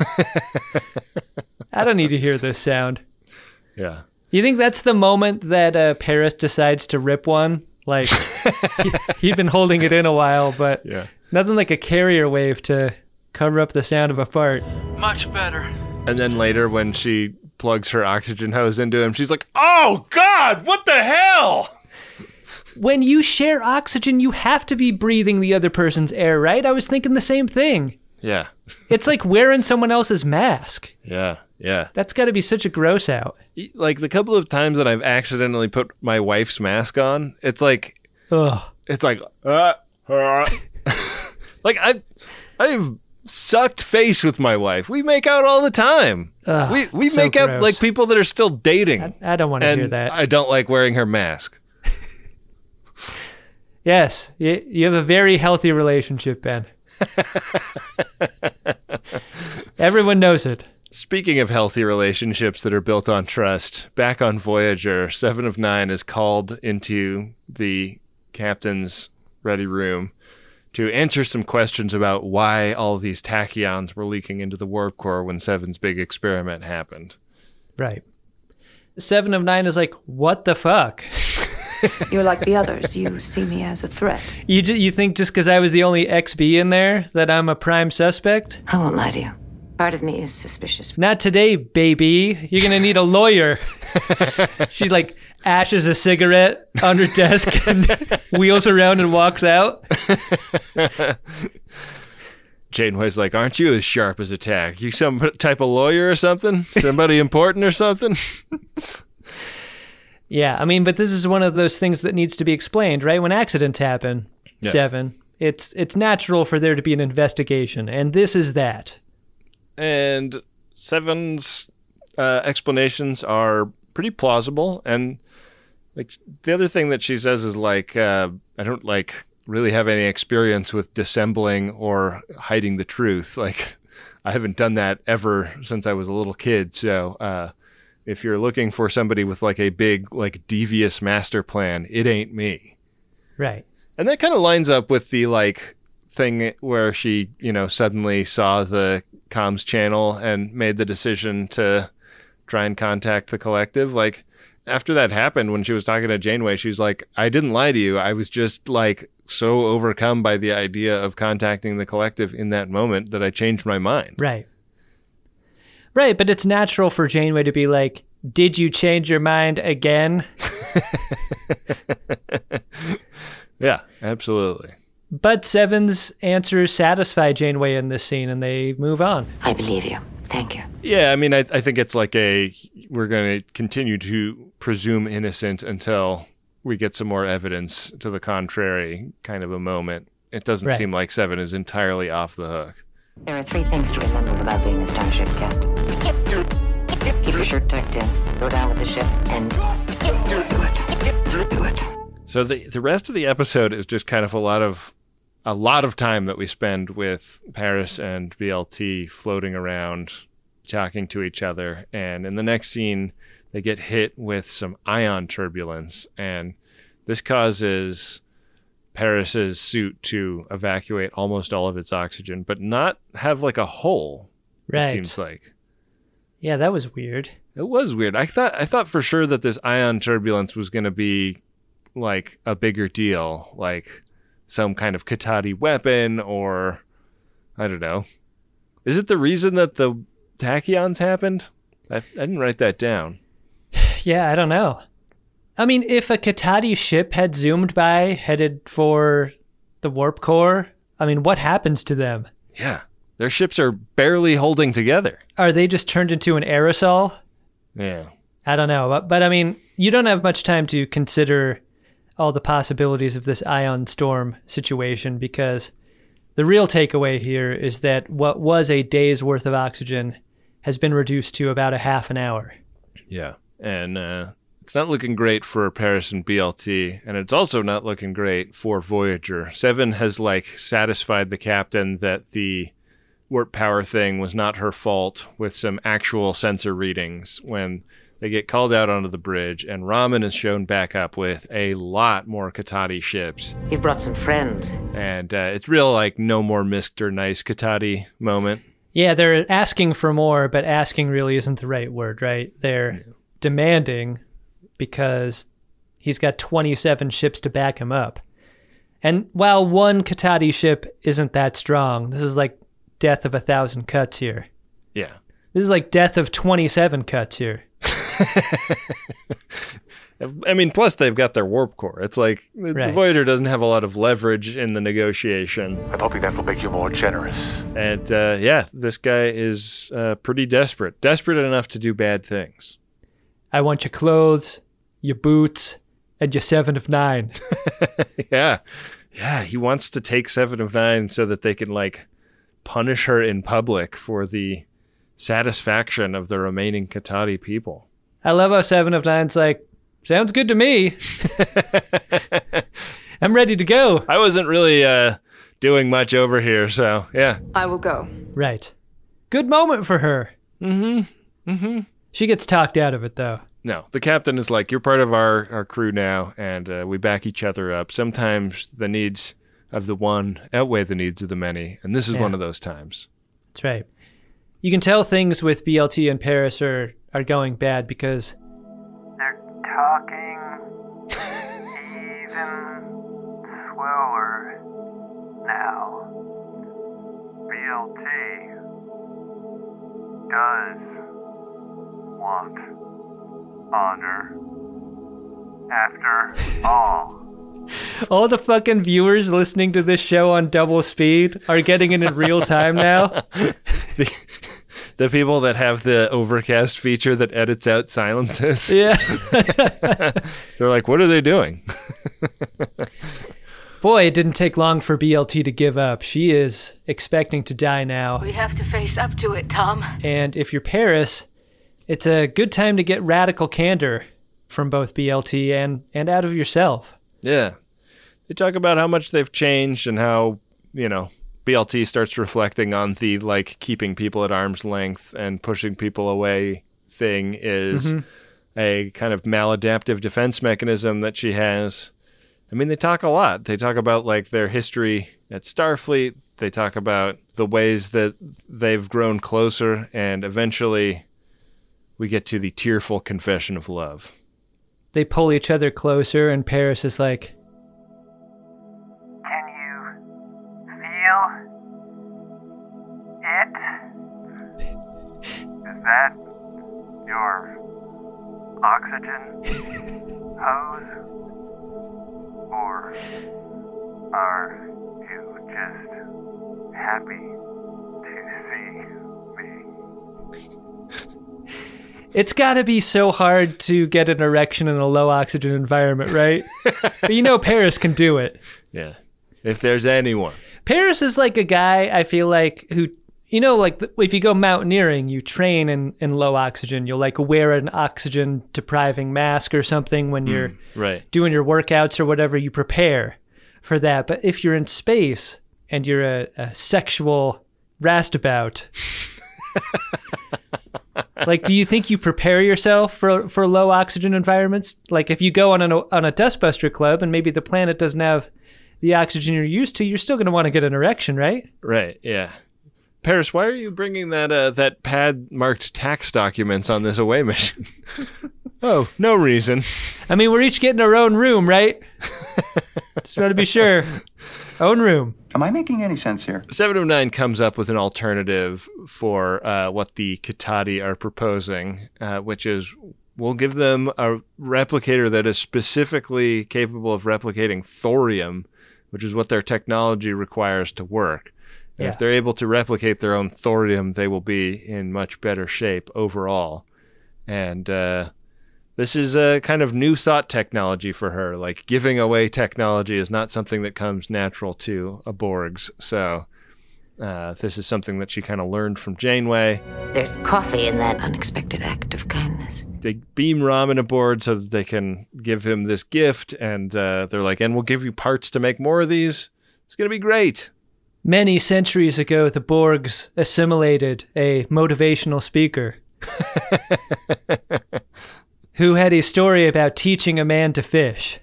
I don't need to hear this sound. Yeah. You think that's the moment that uh, Paris decides to rip one? Like, he, he'd been holding it in a while, but yeah. Nothing like a carrier wave to cover up the sound of a fart. Much better. And then later when she plugs her oxygen hose into him, she's like, oh, God, what the hell? When you share oxygen, you have to be breathing the other person's air, right? I was thinking the same thing. Yeah. It's like wearing someone else's mask. Yeah, yeah. That's got to be such a gross out. Like the couple of times that I've accidentally put my wife's mask on, it's like, Ugh. It's like, uh, uh. Like I, I've sucked face with my wife. We make out all the time. Ugh, we we so make out gross. like people that are still dating. I, I don't want to hear that. I don't like wearing her mask. Yes, you, you have a very healthy relationship, Ben. Everyone knows it. Speaking of healthy relationships that are built on trust, back on Voyager, Seven of Nine is called into the captain's ready room to answer some questions about why all these tachyons were leaking into the warp core when Seven's big experiment happened. Right. Seven of Nine is like, what the fuck? You're like the others. You see me as a threat. You ju- you think just because I was the only X B in there that I'm a prime suspect? I won't lie to you. Part of me is suspicious. Not today, baby. You're going to need a lawyer. She like ashes a cigarette on her desk and wheels around and walks out. Janeway's like, aren't you as sharp as a tack? You some type of lawyer or something? Somebody important or something? Yeah, I mean, but this is one of those things that needs to be explained, right? When accidents happen, yeah. Seven, it's it's natural for there to be an investigation, and this is that. And Seven's uh, explanations are pretty plausible, and like the other thing that she says is like, uh, I don't like really have any experience with dissembling or hiding the truth. Like, I haven't done that ever since I was a little kid. So, uh, if you're looking for somebody with like a big, like devious master plan, it ain't me. Right. And that kind of lines up with the like thing where she, you know, suddenly saw the comms channel and made the decision to try and contact the collective. Like after that happened, when she was talking to Janeway, she's like, I didn't lie to you. I was just like so overcome by the idea of contacting the collective in that moment that I changed my mind. Right. Right, but it's natural for Janeway to be like, did you change your mind again? Yeah, absolutely. But Seven's answers satisfy Janeway in this scene, and they move on. I believe you. Thank you. Yeah, I mean, I, I think it's like a, we're going to continue to presume innocent until we get some more evidence to the contrary kind of a moment. It doesn't Right. seem like Seven is entirely off the hook. There are three things to remember about being a starship, Captain. Keep your shirt tucked in, go down with the ship, and do it. Do it. So the the rest of the episode is just kind of a lot of a lot of time that we spend with Paris and B L T floating around, talking to each other, and in the next scene they get hit with some ion turbulence, and this causes Paris's suit to evacuate almost all of its oxygen, but not have like a hole. Right. It seems like. Yeah, that was weird. It was weird. I thought I thought for sure that this ion turbulence was going to be like a bigger deal, like some kind of Katati weapon, or I don't know. Is it the reason that the tachyons happened? I, I didn't write that down. Yeah, I don't know. I mean, if a Katati ship had zoomed by, headed for the warp core, I mean, what happens to them? Yeah, their ships are barely holding together. Are they just turned into an aerosol? Yeah. I don't know. But, but I mean, you don't have much time to consider all the possibilities of this ion storm situation, because the real takeaway here is that what was a day's worth of oxygen has been reduced to about a half an hour. Yeah. And uh, it's not looking great for Paris and B L T, and it's also not looking great for Voyager. Seven has, like, satisfied the captain that the warp power thing was not her fault with some actual sensor readings when They get called out onto the bridge, and Ramen is shown back up with a lot more Katati ships. He brought some friends. And uh, it's real, like, no more Mister Nice Katati moment. Yeah, they're asking for more, but asking really isn't the right word, right? They're yeah. demanding because he's got twenty-seven ships to back him up. And while one Katati ship isn't that strong, this is like death of a thousand cuts here. Yeah. This is like death of twenty-seven cuts here. I mean, plus they've got their warp core. It's like the Right. Voyager doesn't have a lot of leverage in the negotiation. I'm hoping that will make you more generous. And uh, yeah, this guy is uh, pretty desperate. Desperate enough to do bad things. I want your clothes, your boots, and your seven of nine. yeah. Yeah, he wants to take Seven of Nine so that they can, like, punish her in public for the satisfaction of the remaining Katati people. I love how Seven of Nine's like, sounds good to me. I'm ready to go. I wasn't really uh, doing much over here, so yeah. I will go. Right. Good moment for her. Mm-hmm. Mm-hmm. She gets talked out of it, though. No, the captain is like, you're part of our, our crew now, and uh, we back each other up. Sometimes the needs of the one outweigh the needs of the many, and this is Yeah. one of those times. That's right. You can tell things with B L T and Paris are, are going bad because They're talking even slower now. B L T does want honor. After all. all the fucking viewers listening to this show on double speed are getting it in real time now. the, the people that have the overcast feature that edits out silences. Yeah. They're like, what are they doing? Boy, it didn't take long for B L T to give up. She is expecting to die now. We have to face up to it, Tom. And if you're Paris, it's a good time to get radical candor from both B L T and, and out of yourself. Yeah. They talk about how much they've changed and how, you know, B L T starts reflecting on the, like, keeping people at arm's length and pushing people away thing is Mhm. a kind of maladaptive defense mechanism that she has. I mean, they talk a lot. They talk about, like, their history at Starfleet. They talk about the ways that they've grown closer, and eventually we get to the tearful confession of love. They pull each other closer, and Paris is like, Can you feel it? Is that your oxygen hose? Or are you just happy to see me? it's got to be so hard to get an erection in a low oxygen environment, right? But you know Paris can do it. Yeah. If there's anyone. Paris is like a guy, I feel like, who, you know, like if you go mountaineering, you train in, in low oxygen. You'll like wear an oxygen depriving mask or something when you're Mm, right. doing your workouts or whatever. You prepare for that. But if you're in space and you're a, a sexual rastabout, like, do you think you prepare yourself for for low oxygen environments? Like, if you go on an, on a Dustbuster club and maybe the planet doesn't have the oxygen you're used to, you're still going to want to get an erection, right? Right, yeah. Paris, why are you bringing that uh, that pad marked tax documents on this away mission? Oh, no reason. I mean, we're each getting our own room, right? Just want to be sure. Own room. Am I making any sense here? Seven of Nine comes up with an alternative for uh, what the Katati are proposing, uh, which is we'll give them a replicator that is specifically capable of replicating thorium, which is what their technology requires to work. And Yeah. if they're able to replicate their own thorium, they will be in much better shape overall. And uh, this is a kind of new thought technology for her. Like, giving away technology is not something that comes natural to a Borgs. So uh, this is something that she kind of learned from Janeway. There's coffee in that unexpected act of kindness. They beam Ramen aboard so that they can give him this gift. And uh, they're like, and we'll give you parts to make more of these. It's going to be great. Many centuries ago, the Borgs assimilated a motivational speaker. who had a story about teaching a man to fish.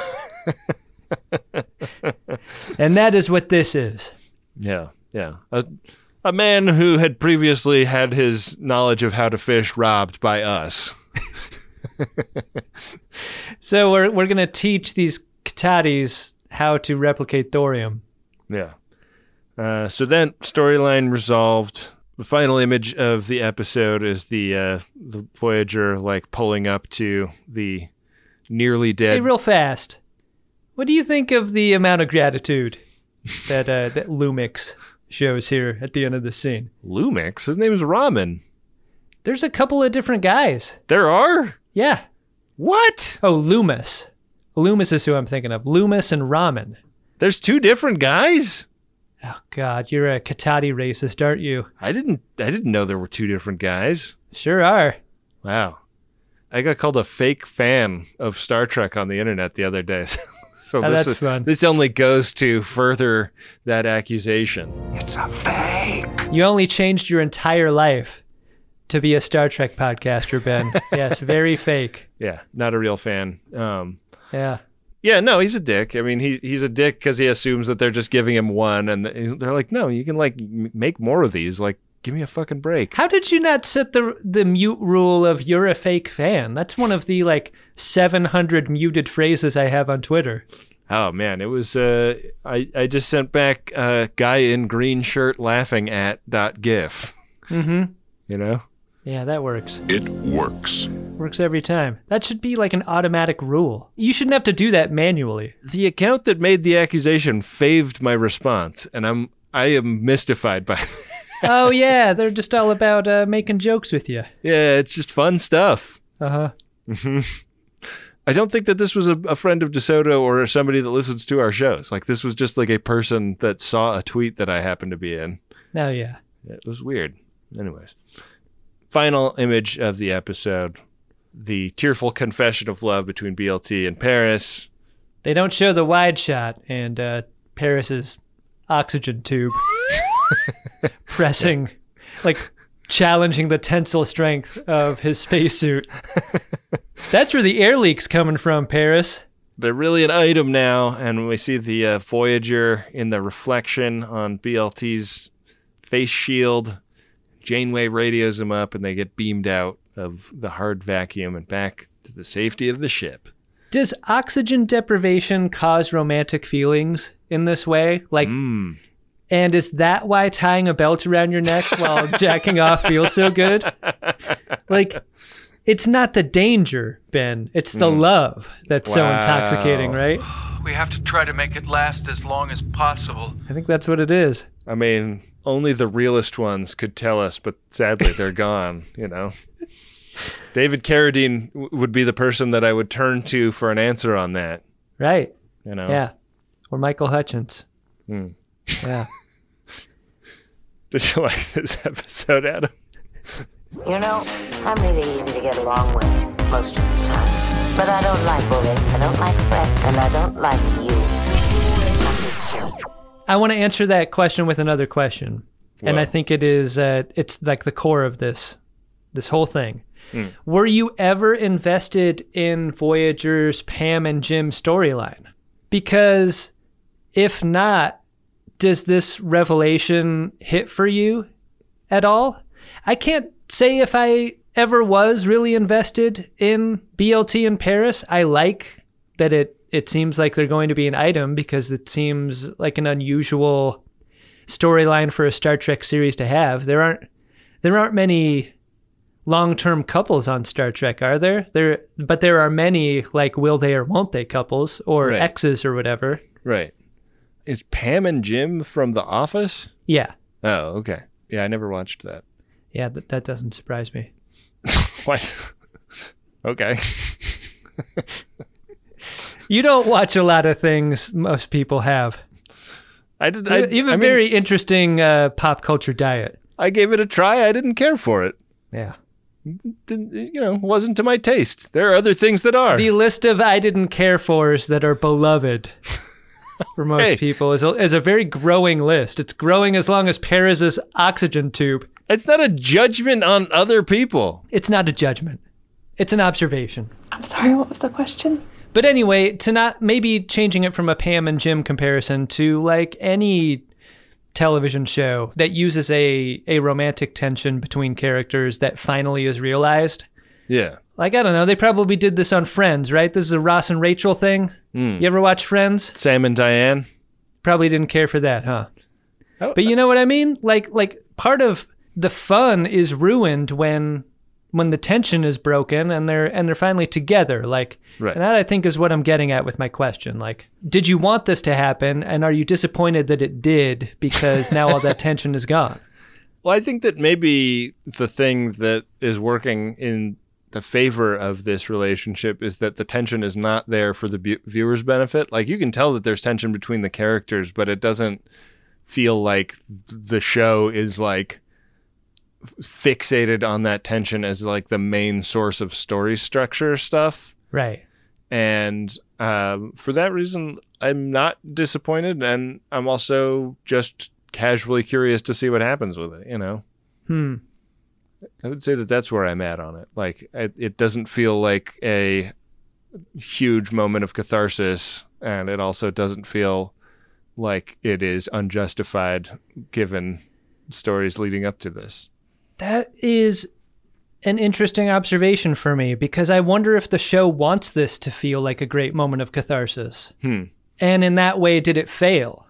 And that is what this is. Yeah, yeah. A, a man who had previously had his knowledge of how to fish robbed by us. So we're we're going to teach these Katatis how to replicate thorium. Yeah. Uh, so then, storyline resolved. The final image of the episode is the uh, the Voyager like pulling up to the nearly dead. Hey, real fast. What do you think of the amount of gratitude that uh, that Lumix shows here at the end of the scene? Lumix? His name is Ramen. There's a couple of different guys. There are? Yeah. What? Oh, Loomis. Loomis is who I'm thinking of. Loomis and Ramen. There's two different guys? Oh God, you're a Katati racist, aren't you? I didn't I didn't know there were two different guys. Sure are. Wow. I got called a fake fan of Star Trek on the internet the other day. So oh, this that's is, fun. This only goes to further that accusation. It's a fake. You only changed your entire life to be a Star Trek podcaster, Ben. Yes, very fake. Yeah, not a real fan. Um, yeah. Yeah, no, he's a dick. I mean, he he's a dick because he assumes that they're just giving him one, and they're like, no, you can like m- make more of these. Like, give me a fucking break. How did you not set the the mute rule of you're a fake fan? That's one of the like seven hundred muted phrases I have on Twitter. Oh man, it was. Uh, I I just sent back uh, guy in green shirt laughing at dot gif. Mm-hmm. You know. Yeah, that works. It works. Works every time. That should be like an automatic rule. You shouldn't have to do that manually. The account that made the accusation faved my response, and I'm I am mystified by that. Oh yeah, they're just all about uh, making jokes with you. Yeah, it's just fun stuff. Uh-huh. Mm-hmm. I don't think that this was a, a friend of DeSoto or somebody that listens to our shows. Like, this was just like a person that saw a tweet that I happened to be in. Oh yeah. It was weird. Anyways. Final image of the episode. The tearful confession of love between B L T and Paris. They don't show the wide shot and uh, Paris's oxygen tube pressing, like challenging the tensile strength of his spacesuit. That's where the air leak's coming from, Paris. They're really an item now, and we see the uh, Voyager in the reflection on B L T's face shield. Janeway radios him up, and they get beamed out of the hard vacuum and back to the safety of the ship. Does oxygen deprivation cause romantic feelings in this way? Like, mm. And is that why tying a belt around your neck while jacking off feels so good? Like, it's not the danger, Ben. It's the mm. love that's wow. so intoxicating, right? We have to try to make it last as long as possible. I think that's what it is. I mean, only the realist ones could tell us, but sadly they're gone, you know. David Carradine w- would be the person that I would turn to for an answer on that. Right. You know. Yeah. Or Michael Hutchins. Hmm. Yeah. Did you like this episode, Adam? You know, I'm really easy to get along with most of the time. But I don't like bullying, I don't like threats, and I don't like you. Mister I want to answer that question with another question. Whoa. And I think it is, uh, it's like the core of this, this whole thing. Hmm. Were you ever invested in Voyager's Pam and Jim storyline? Because if not, does this revelation hit for you at all? I can't say if I ever was really invested in B L T in Paris. I like that it it seems like they're going to be an item because it seems like an unusual storyline for a Star Trek series to have. There aren't there aren't many long-term couples on Star Trek, are there? There but there are many like will they or won't they couples or right. exes or whatever. Right. Is Pam and Jim from The Office? Yeah. Oh, okay. Yeah, I never watched that. Yeah, that, that doesn't surprise me. What? Okay. You don't watch a lot of things most people have. I did. You, I, you have a I very mean, interesting uh, pop culture diet. I gave it a try. I didn't care for it. Yeah. Didn't, you know, wasn't to my taste. There are other things that are. The list of I didn't care fors that are beloved for most hey. people is a, is a very growing list. It's growing as long as Paris's oxygen tube. It's not a judgment on other people. It's not a judgment. it's an observation. I'm sorry, what was the question? But anyway, to not maybe changing it from a Pam and Jim comparison to like any television show that uses a, a romantic tension between characters that finally is realized. Yeah. Like, I don't know, they probably did this on Friends, right? This is a Ross and Rachel thing. Mm. You ever watch Friends? Sam and Diane? Probably didn't care for that, huh? Oh, but you know what I mean? Like, like part of the fun is ruined when when the tension is broken and they're and they're finally together. Like, right. And that I think is what I'm getting at with my question. Like, did you want this to happen, and are you disappointed that it did because now all that tension is gone? Well, I think that maybe the thing that is working in the favor of this relationship is that the tension is not there for the bu- viewer's benefit. Like, you can tell that there's tension between the characters, but it doesn't feel like the show is like fixated on that tension as like the main source of story structure stuff. Right. And um, for that reason, I'm not disappointed, and I'm also just casually curious to see what happens with it, you know? Hmm. I would say that that's where I'm at on it. Like, it, it doesn't feel like a huge moment of catharsis, and it also doesn't feel like it is unjustified given stories leading up to this. That is an interesting observation for me, because I wonder if the show wants this to feel like a great moment of catharsis. Hmm. And in that way, did it fail?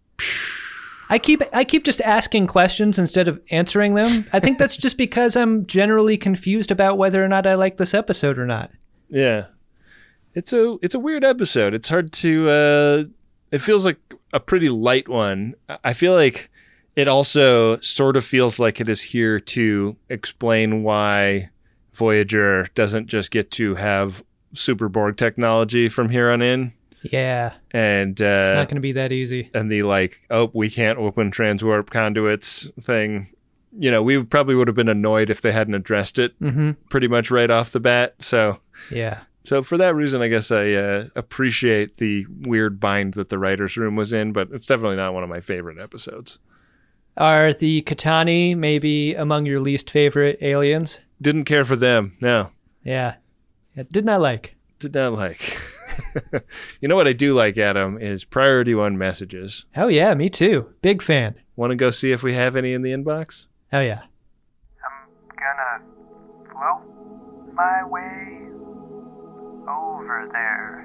I keep I keep just asking questions instead of answering them. I think that's just because I'm generally confused about whether or not I like this episode or not. Yeah. It's a it's a weird episode. It's hard to uh it feels like a pretty light one. I feel like it also sort of feels like it is here to explain why Voyager doesn't just get to have Super Borg technology from here on in. Yeah. And uh, it's not going to be that easy. And the like, oh, we can't open transwarp conduits thing. You know, we probably would have been annoyed if they hadn't addressed it mm-hmm. pretty much right off the bat. So yeah. So for that reason, I guess I uh, appreciate the weird bind that the writer's room was in, but it's definitely not one of my favorite episodes. Are the Katani maybe among your least favorite aliens? Didn't care for them, no. Yeah. yeah did not like. Did not like. You know what I do like, Adam, is Priority One messages. Oh, yeah, me too. Big fan. Want to go see if we have any in the inbox? Oh, yeah. I'm gonna float my way over there.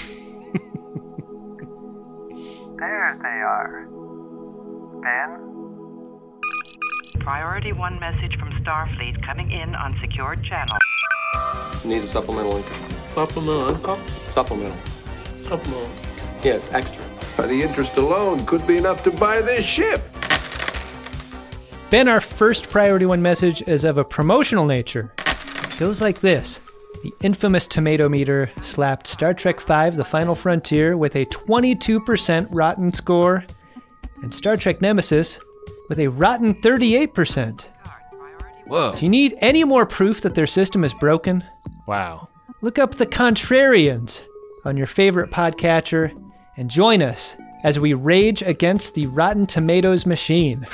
There they are. Ben? Priority One message from Starfleet coming in on secured channel. Need a supplemental income. Supplemental income? Supplemental. Supplemental. Yeah, it's extra. By the interest alone could be enough to buy this ship. Ben, our first Priority One message is of a promotional nature. It goes like this. The infamous tomato meter slapped Star Trek five The Final Frontier with a twenty-two percent rotten score, and Star Trek Nemesis with a rotten thirty-eight percent. Whoa. Do you need any more proof that their system is broken? Wow. Look up The Contrarians on your favorite podcatcher and join us as we rage against the Rotten Tomatoes machine.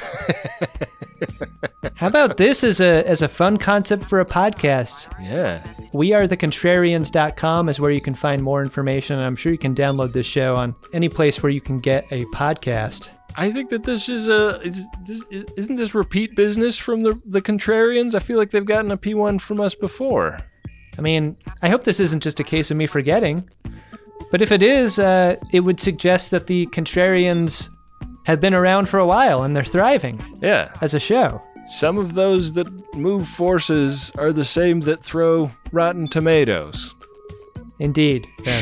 How about this as a as a fun concept for a podcast? Yeah. we are the contrarians dot com is where you can find more information, and I'm sure you can download this show on any place where you can get a podcast. I think that this is a is, this, isn't this repeat business from the the Contrarians? I feel like they've gotten a P one from us before. I mean, I hope this isn't just a case of me forgetting. But if it is, uh, it would suggest that the Contrarians have been around for a while and they're thriving. Yeah. As a show. Some of those that move forces are the same that throw rotten tomatoes. Indeed, Ben.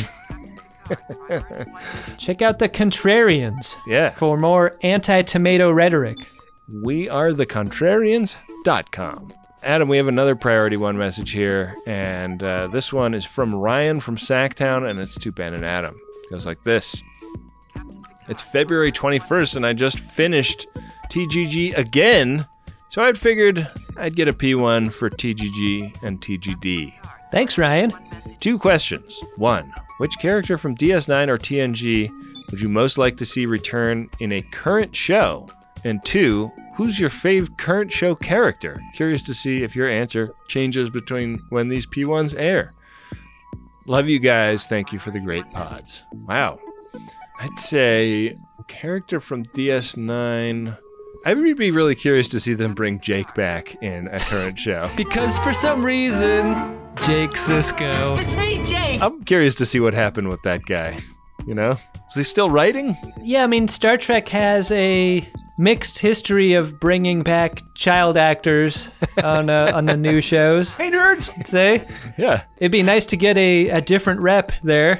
Check out the Contrarians. Yeah. For more anti-tomato rhetoric. we are the contrarians dot com. Adam, we have another Priority One message here, and uh, this one is from Ryan from Sacktown, and it's to Ben and Adam. It goes like this. It's February twenty-first, and I just finished T G G again, so I'd figured I'd get a P one for T G G and T G D. Thanks, Ryan. Two questions. One, which character from D S nine or T N G would you most like to see return in a current show? And two, who's your fave current show character? Curious to see if your answer changes between when these P ones air. Love you guys. Thank you for the great pods. Wow. I'd say character from D S nine. I would be really curious to see them bring Jake back in a current show. Because for some reason, Jake Sisko. It's me, Jake! I'm curious to see what happened with that guy. You know? Is he still writing? Yeah, I mean, Star Trek has a mixed history of bringing back child actors on uh, on the new shows. Hey, nerds! I'd say. Yeah. It'd be nice to get a, a different rep there.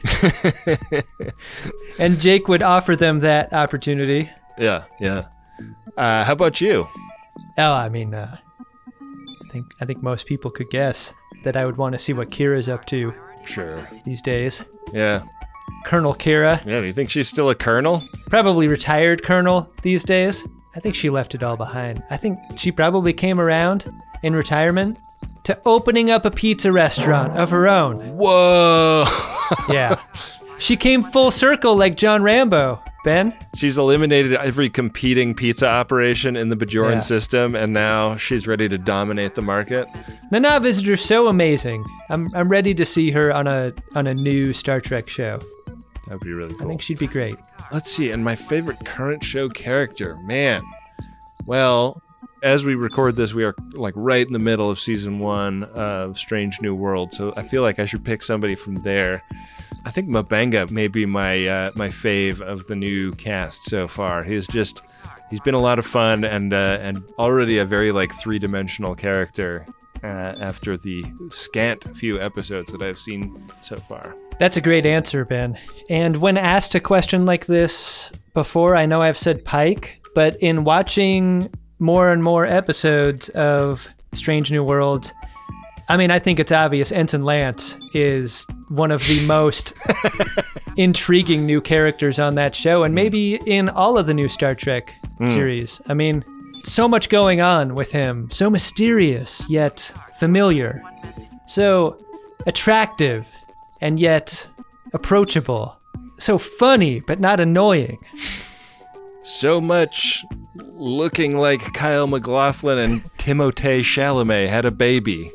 And Jake would offer them that opportunity. Yeah, yeah. Uh, how about you? Oh, I mean, uh, I think I think most people could guess that I would want to see what Kira's up to. Sure. These days. Yeah. Colonel Kira. Yeah, do you think she's still a colonel? Probably retired colonel these days. I think she left it all behind. I think she probably came around in retirement to opening up a pizza restaurant of her own. Whoa! Yeah. She came full circle like John Rambo, Ben. She's eliminated every competing pizza operation in the Bajoran Yeah. system, and now she's ready to dominate the market. Nana Visitor's so amazing. I'm I'm ready to see her on a on a new Star Trek show. That'd be really cool. I think she'd be great. Let's see, and my favorite current show character, man. Well, as we record this, we are like right in the middle of season one of Strange New World, so I feel like I should pick somebody from there. I think M'Benga may be my uh, my fave of the new cast so far. He's just he's been a lot of fun and uh, and already a very like three dimensional character uh, after the scant few episodes that I've seen so far. That's a great answer, Ben. And when asked a question like this before, I know I've said Pike, but in watching more and more episodes of Strange New Worlds, I mean, I think it's obvious Ensign Lance is one of the most intriguing new characters on that show, and maybe in all of the new Star Trek Mm. series. I mean, so much going on with him, so mysterious, yet familiar, so attractive, and yet approachable, so funny, but not annoying. So much looking like Kyle MacLachlan and Timothée Chalamet had a baby.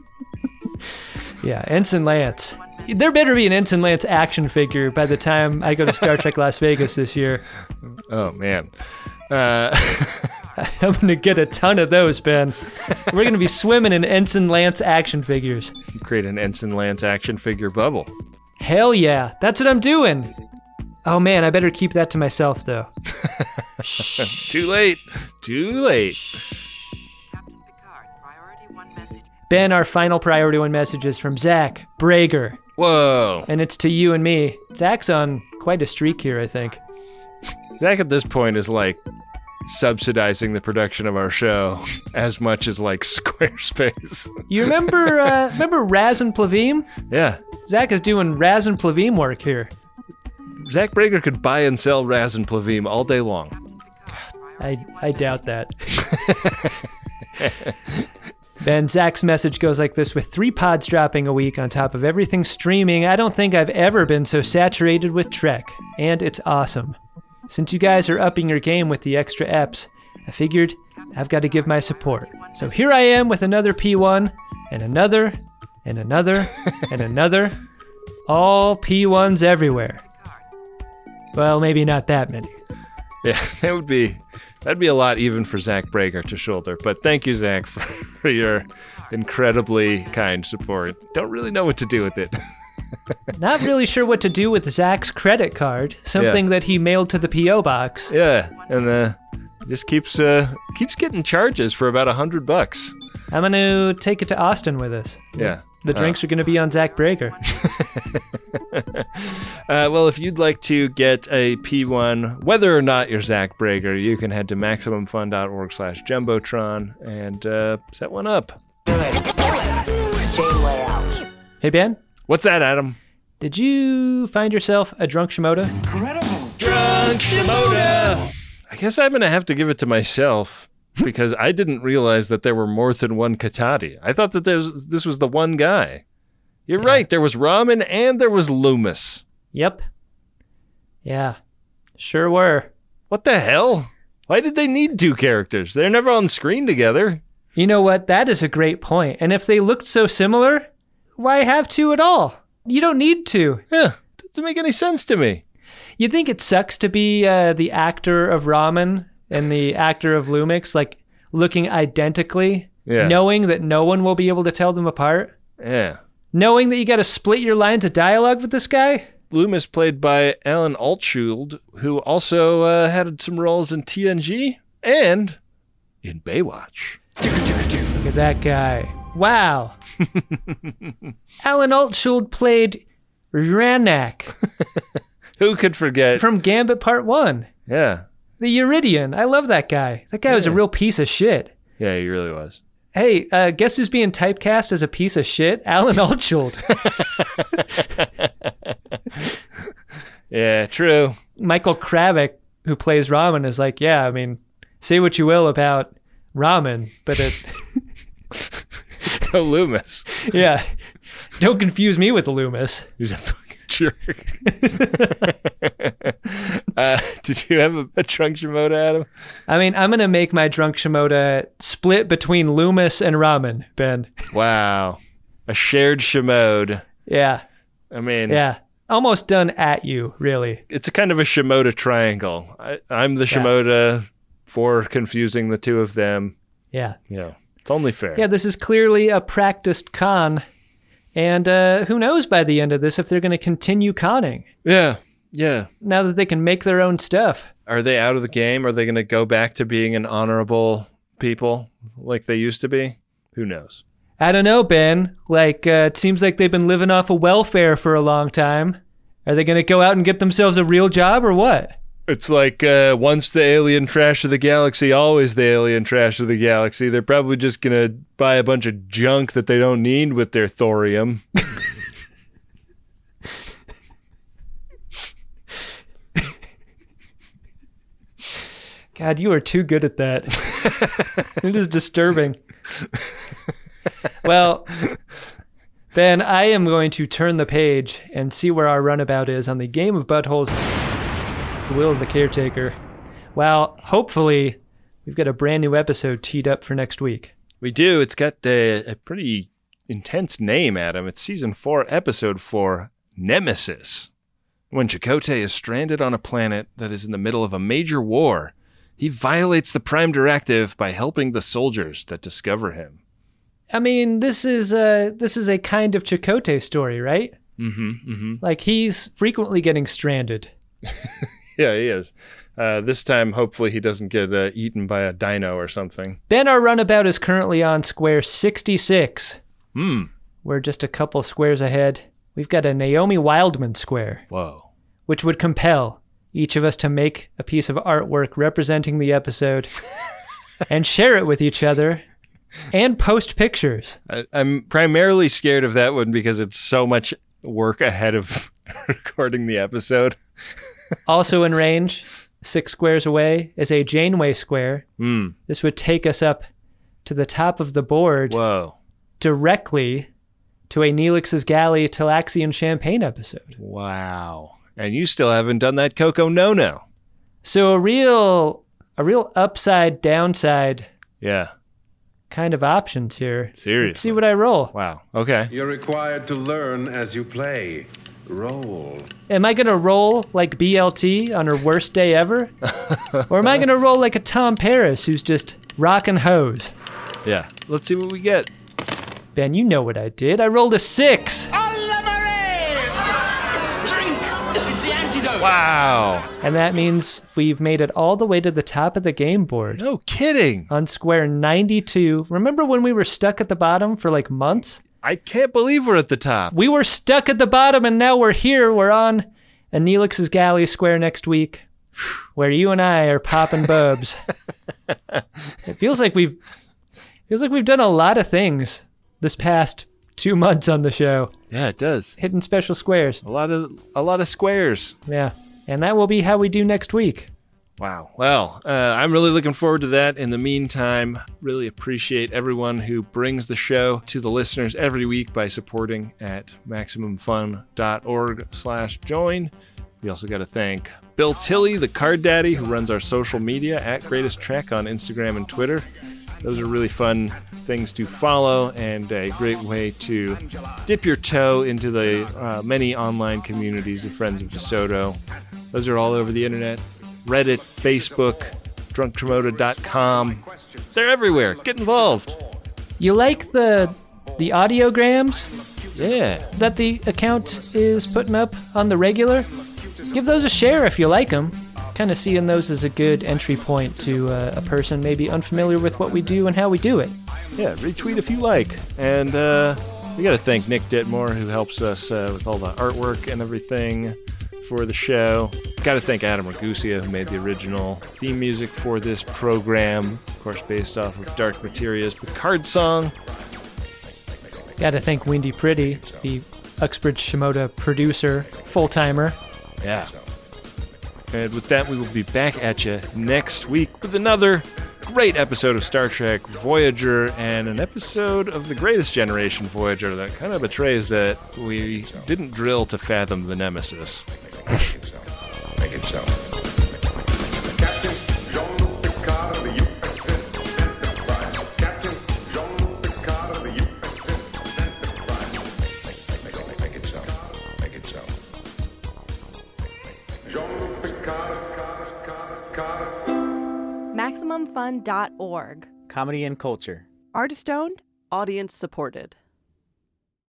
Yeah, Ensign Lance. There better be an Ensign Lance action figure by the time I go to Star Trek Las Vegas this year. Oh, man. Uh, I'm going to get a ton of those, Ben. We're going to be swimming in Ensign Lance action figures. Create an Ensign Lance action figure bubble. Hell yeah, that's what I'm doing. Oh man, I better keep that to myself though. Too late. Too late. Ben, our final priority one message is from Zach Brager. Whoa. And it's to you and me. Zach's on quite a streak here, I think. Zach at this point is like subsidizing the production of our show as much as like Squarespace. You remember uh, remember Raz and Plavim? Yeah. Zach is doing Raz and Plavim work here. Zach Brager could buy and sell Raz and Plavim all day long. I I doubt that. Ben, Zach's message goes like this: with three pods dropping a week on top of everything streaming, I don't think I've ever been so saturated with Trek, and it's awesome. Since you guys are upping your game with the extra eps, I figured I've got to give my support. So here I am with another P one, and another, and another, and another. All P ones everywhere. Well, maybe not that many. Yeah, that would be that'd be a lot even for Zach Brager to shoulder. But thank you, Zach, for, for your incredibly kind support. Don't really know what to do with it. Not really sure what to do with Zach's credit card, something Yeah. that he mailed to the P O box. Yeah, and uh, just keeps uh, keeps getting charges for about a hundred bucks. I'm going to take it to Austin with us. Yeah. The drinks Uh. are going to be on Zach Brager. Uh, well, if you'd like to get a P one, whether or not you're Zach Brager, you can head to MaximumFun.org slash Jumbotron and uh, set one up. Hey, Ben? What's that, Adam? Did you find yourself a drunk Shimoda? Drunk Shimoda! I guess I'm going to have to give it to myself because I didn't realize that there were more than one Katati. I thought that there's, this was the one guy. You're Yeah. right. There was Ramen and there was Loomis. Yep. Yeah. Sure were. What the hell? Why did they need two characters? They're never on screen together. You know what? That is a great point. And if they looked so similar, why have two at all? You don't need two. Yeah, doesn't make any sense to me. You think it sucks to be uh, the actor of Ramen and the actor of Lumix, like looking identically, yeah. knowing that no one will be able to tell them apart? Yeah. Knowing that you got to split your lines of dialogue with this guy? Loomis played by Alan Altschuld, who also uh, had some roles in T N G and in Baywatch. Look at that guy. Wow. Alan Altschuld played Ranak. Who could forget? From Gambit Part one. Yeah. The Eurydian. I love that guy. That guy yeah. was a real piece of shit. Yeah, he really was. Hey, uh, guess who's being typecast as a piece of shit? Alan Altschuld. Yeah, true. Michael Kravik, who plays Ramen, is like, yeah, I mean, say what you will about Ramen, but it... It's no Loomis. Yeah. Don't confuse me with the Loomis. He's a fucking jerk. uh, did you have a, a drunk Shimoda, Adam? I mean, I'm going to make my drunk Shimoda split between Loomis and Ramen, Ben. Wow. A shared Shimode. Yeah. I mean... Yeah. Almost done at you, really. It's a kind of a Shimoda triangle. I, I'm the Shimoda yeah. for confusing the two of them. Yeah. You know, it's only fair. Yeah, this is clearly a practiced con. And uh, who knows by the end of this if they're going to continue conning. Yeah, yeah. Now that they can make their own stuff. Are they out of the game? Are they going to go back to being an honorable people like they used to be? Who knows? I don't know, Ben. Like, uh, it seems like they've been living off of welfare for a long time. Are they going to go out and get themselves a real job or what? It's like uh, once the alien trash of the galaxy, always the alien trash of the galaxy. They're probably just going to buy a bunch of junk that they don't need with their thorium. God, you are too good at that. It is disturbing. Well, Ben, I am going to turn the page and see where our runabout is on the Game of Buttholes, The Will of the Caretaker. Well, hopefully, we've got a brand new episode teed up for next week. We do. It's got a, a pretty intense name, Adam. It's Season four, Episode four, Nemesis. When Chakotay is stranded on a planet that is in the middle of a major war, he violates the Prime Directive by helping the soldiers that discover him. I mean, this is a, this is a kind of Chakotay story, right? Mm-hmm, mm-hmm. Like, he's frequently getting stranded. Yeah, he is. Uh, this time, hopefully, he doesn't get uh, eaten by a dino or something. Ben, our runabout is currently on square sixty-six. Hmm. We're just a couple squares ahead. We've got a Naomi Wildman square. Whoa. Which would compel each of us to make a piece of artwork representing the episode and share it with each other. And post pictures. I, I'm primarily scared of that one because it's so much work ahead of recording the episode. Also in range, six squares away, is a Janeway square. Mm. This would take us up to the top of the board. Whoa. Directly to a Neelix's Galley Talaxian Champagne episode. Wow. And you still haven't done that Coco No-No. So a real, a real upside, downside. Yeah. Kind of options here. Seriously. Let's see what I roll. Wow. Okay. You're required to learn as you play. Roll. Am I going to roll like B L T on her worst day ever? Or am I going to roll like a Tom Paris who's just rocking hose? Yeah. Let's see what we get. Ben, you know what I did. I rolled a six. Wow. And that means we've made it all the way to the top of the game board. No kidding. On square ninety-two. Remember when we were stuck at the bottom for like months? I can't believe we're at the top. We were stuck at the bottom and now we're here. We're on a Neelix's Galley square next week where you and I are popping bubs. It feels like we've feels like we've done a lot of things this past two months on the show. Yeah, it does. Hitting special squares. A lot of a lot of squares. Yeah. And that will be how we do next week. Wow. Well, uh, I'm really looking forward to that. In the meantime, really appreciate everyone who brings the show to the listeners every week by supporting at MaximumFun.org slash join. We also got to thank Bill Tilley, the card daddy, who runs our social media at Greatest Trek on Instagram and Twitter. Those are really fun things to follow and a great way to dip your toe into the uh, many online communities of Friends of DeSoto. Those are all over the internet. Reddit, Facebook, drunk tremoda dot com. They're everywhere. Get involved. You like the the audiograms? Yeah. That the account is putting up on the regular? Give those a share if you like them. Kind of seeing those as a good entry point to uh, a person maybe unfamiliar with what we do and how we do it. Yeah, retweet if you like. And uh, we got to thank Nick Ditmore, who helps us uh, with all the artwork and everything for the show. Got to thank Adam Ragusia, who made the original theme music for this program, of course based off of Dark Materia's Picard song. Got to thank Windy Pretty, the Uxbridge Shimoda producer, full-timer. Yeah. And with that, we will be back at you next week with another great episode of Star Trek Voyager and an episode of The Greatest Generation Voyager that kind of betrays that we didn't drill to fathom the Nemesis. Make it so. Make it so. Captain Jean Picard of the U S S Enterprise. Captain Jean Picard of the U S S Enterprise. Make, make, make, make it so. Make it so. Jean Picard, Picard, Picard. Maximum Fun dot org. Comedy and culture. Artist owned. Audience supported.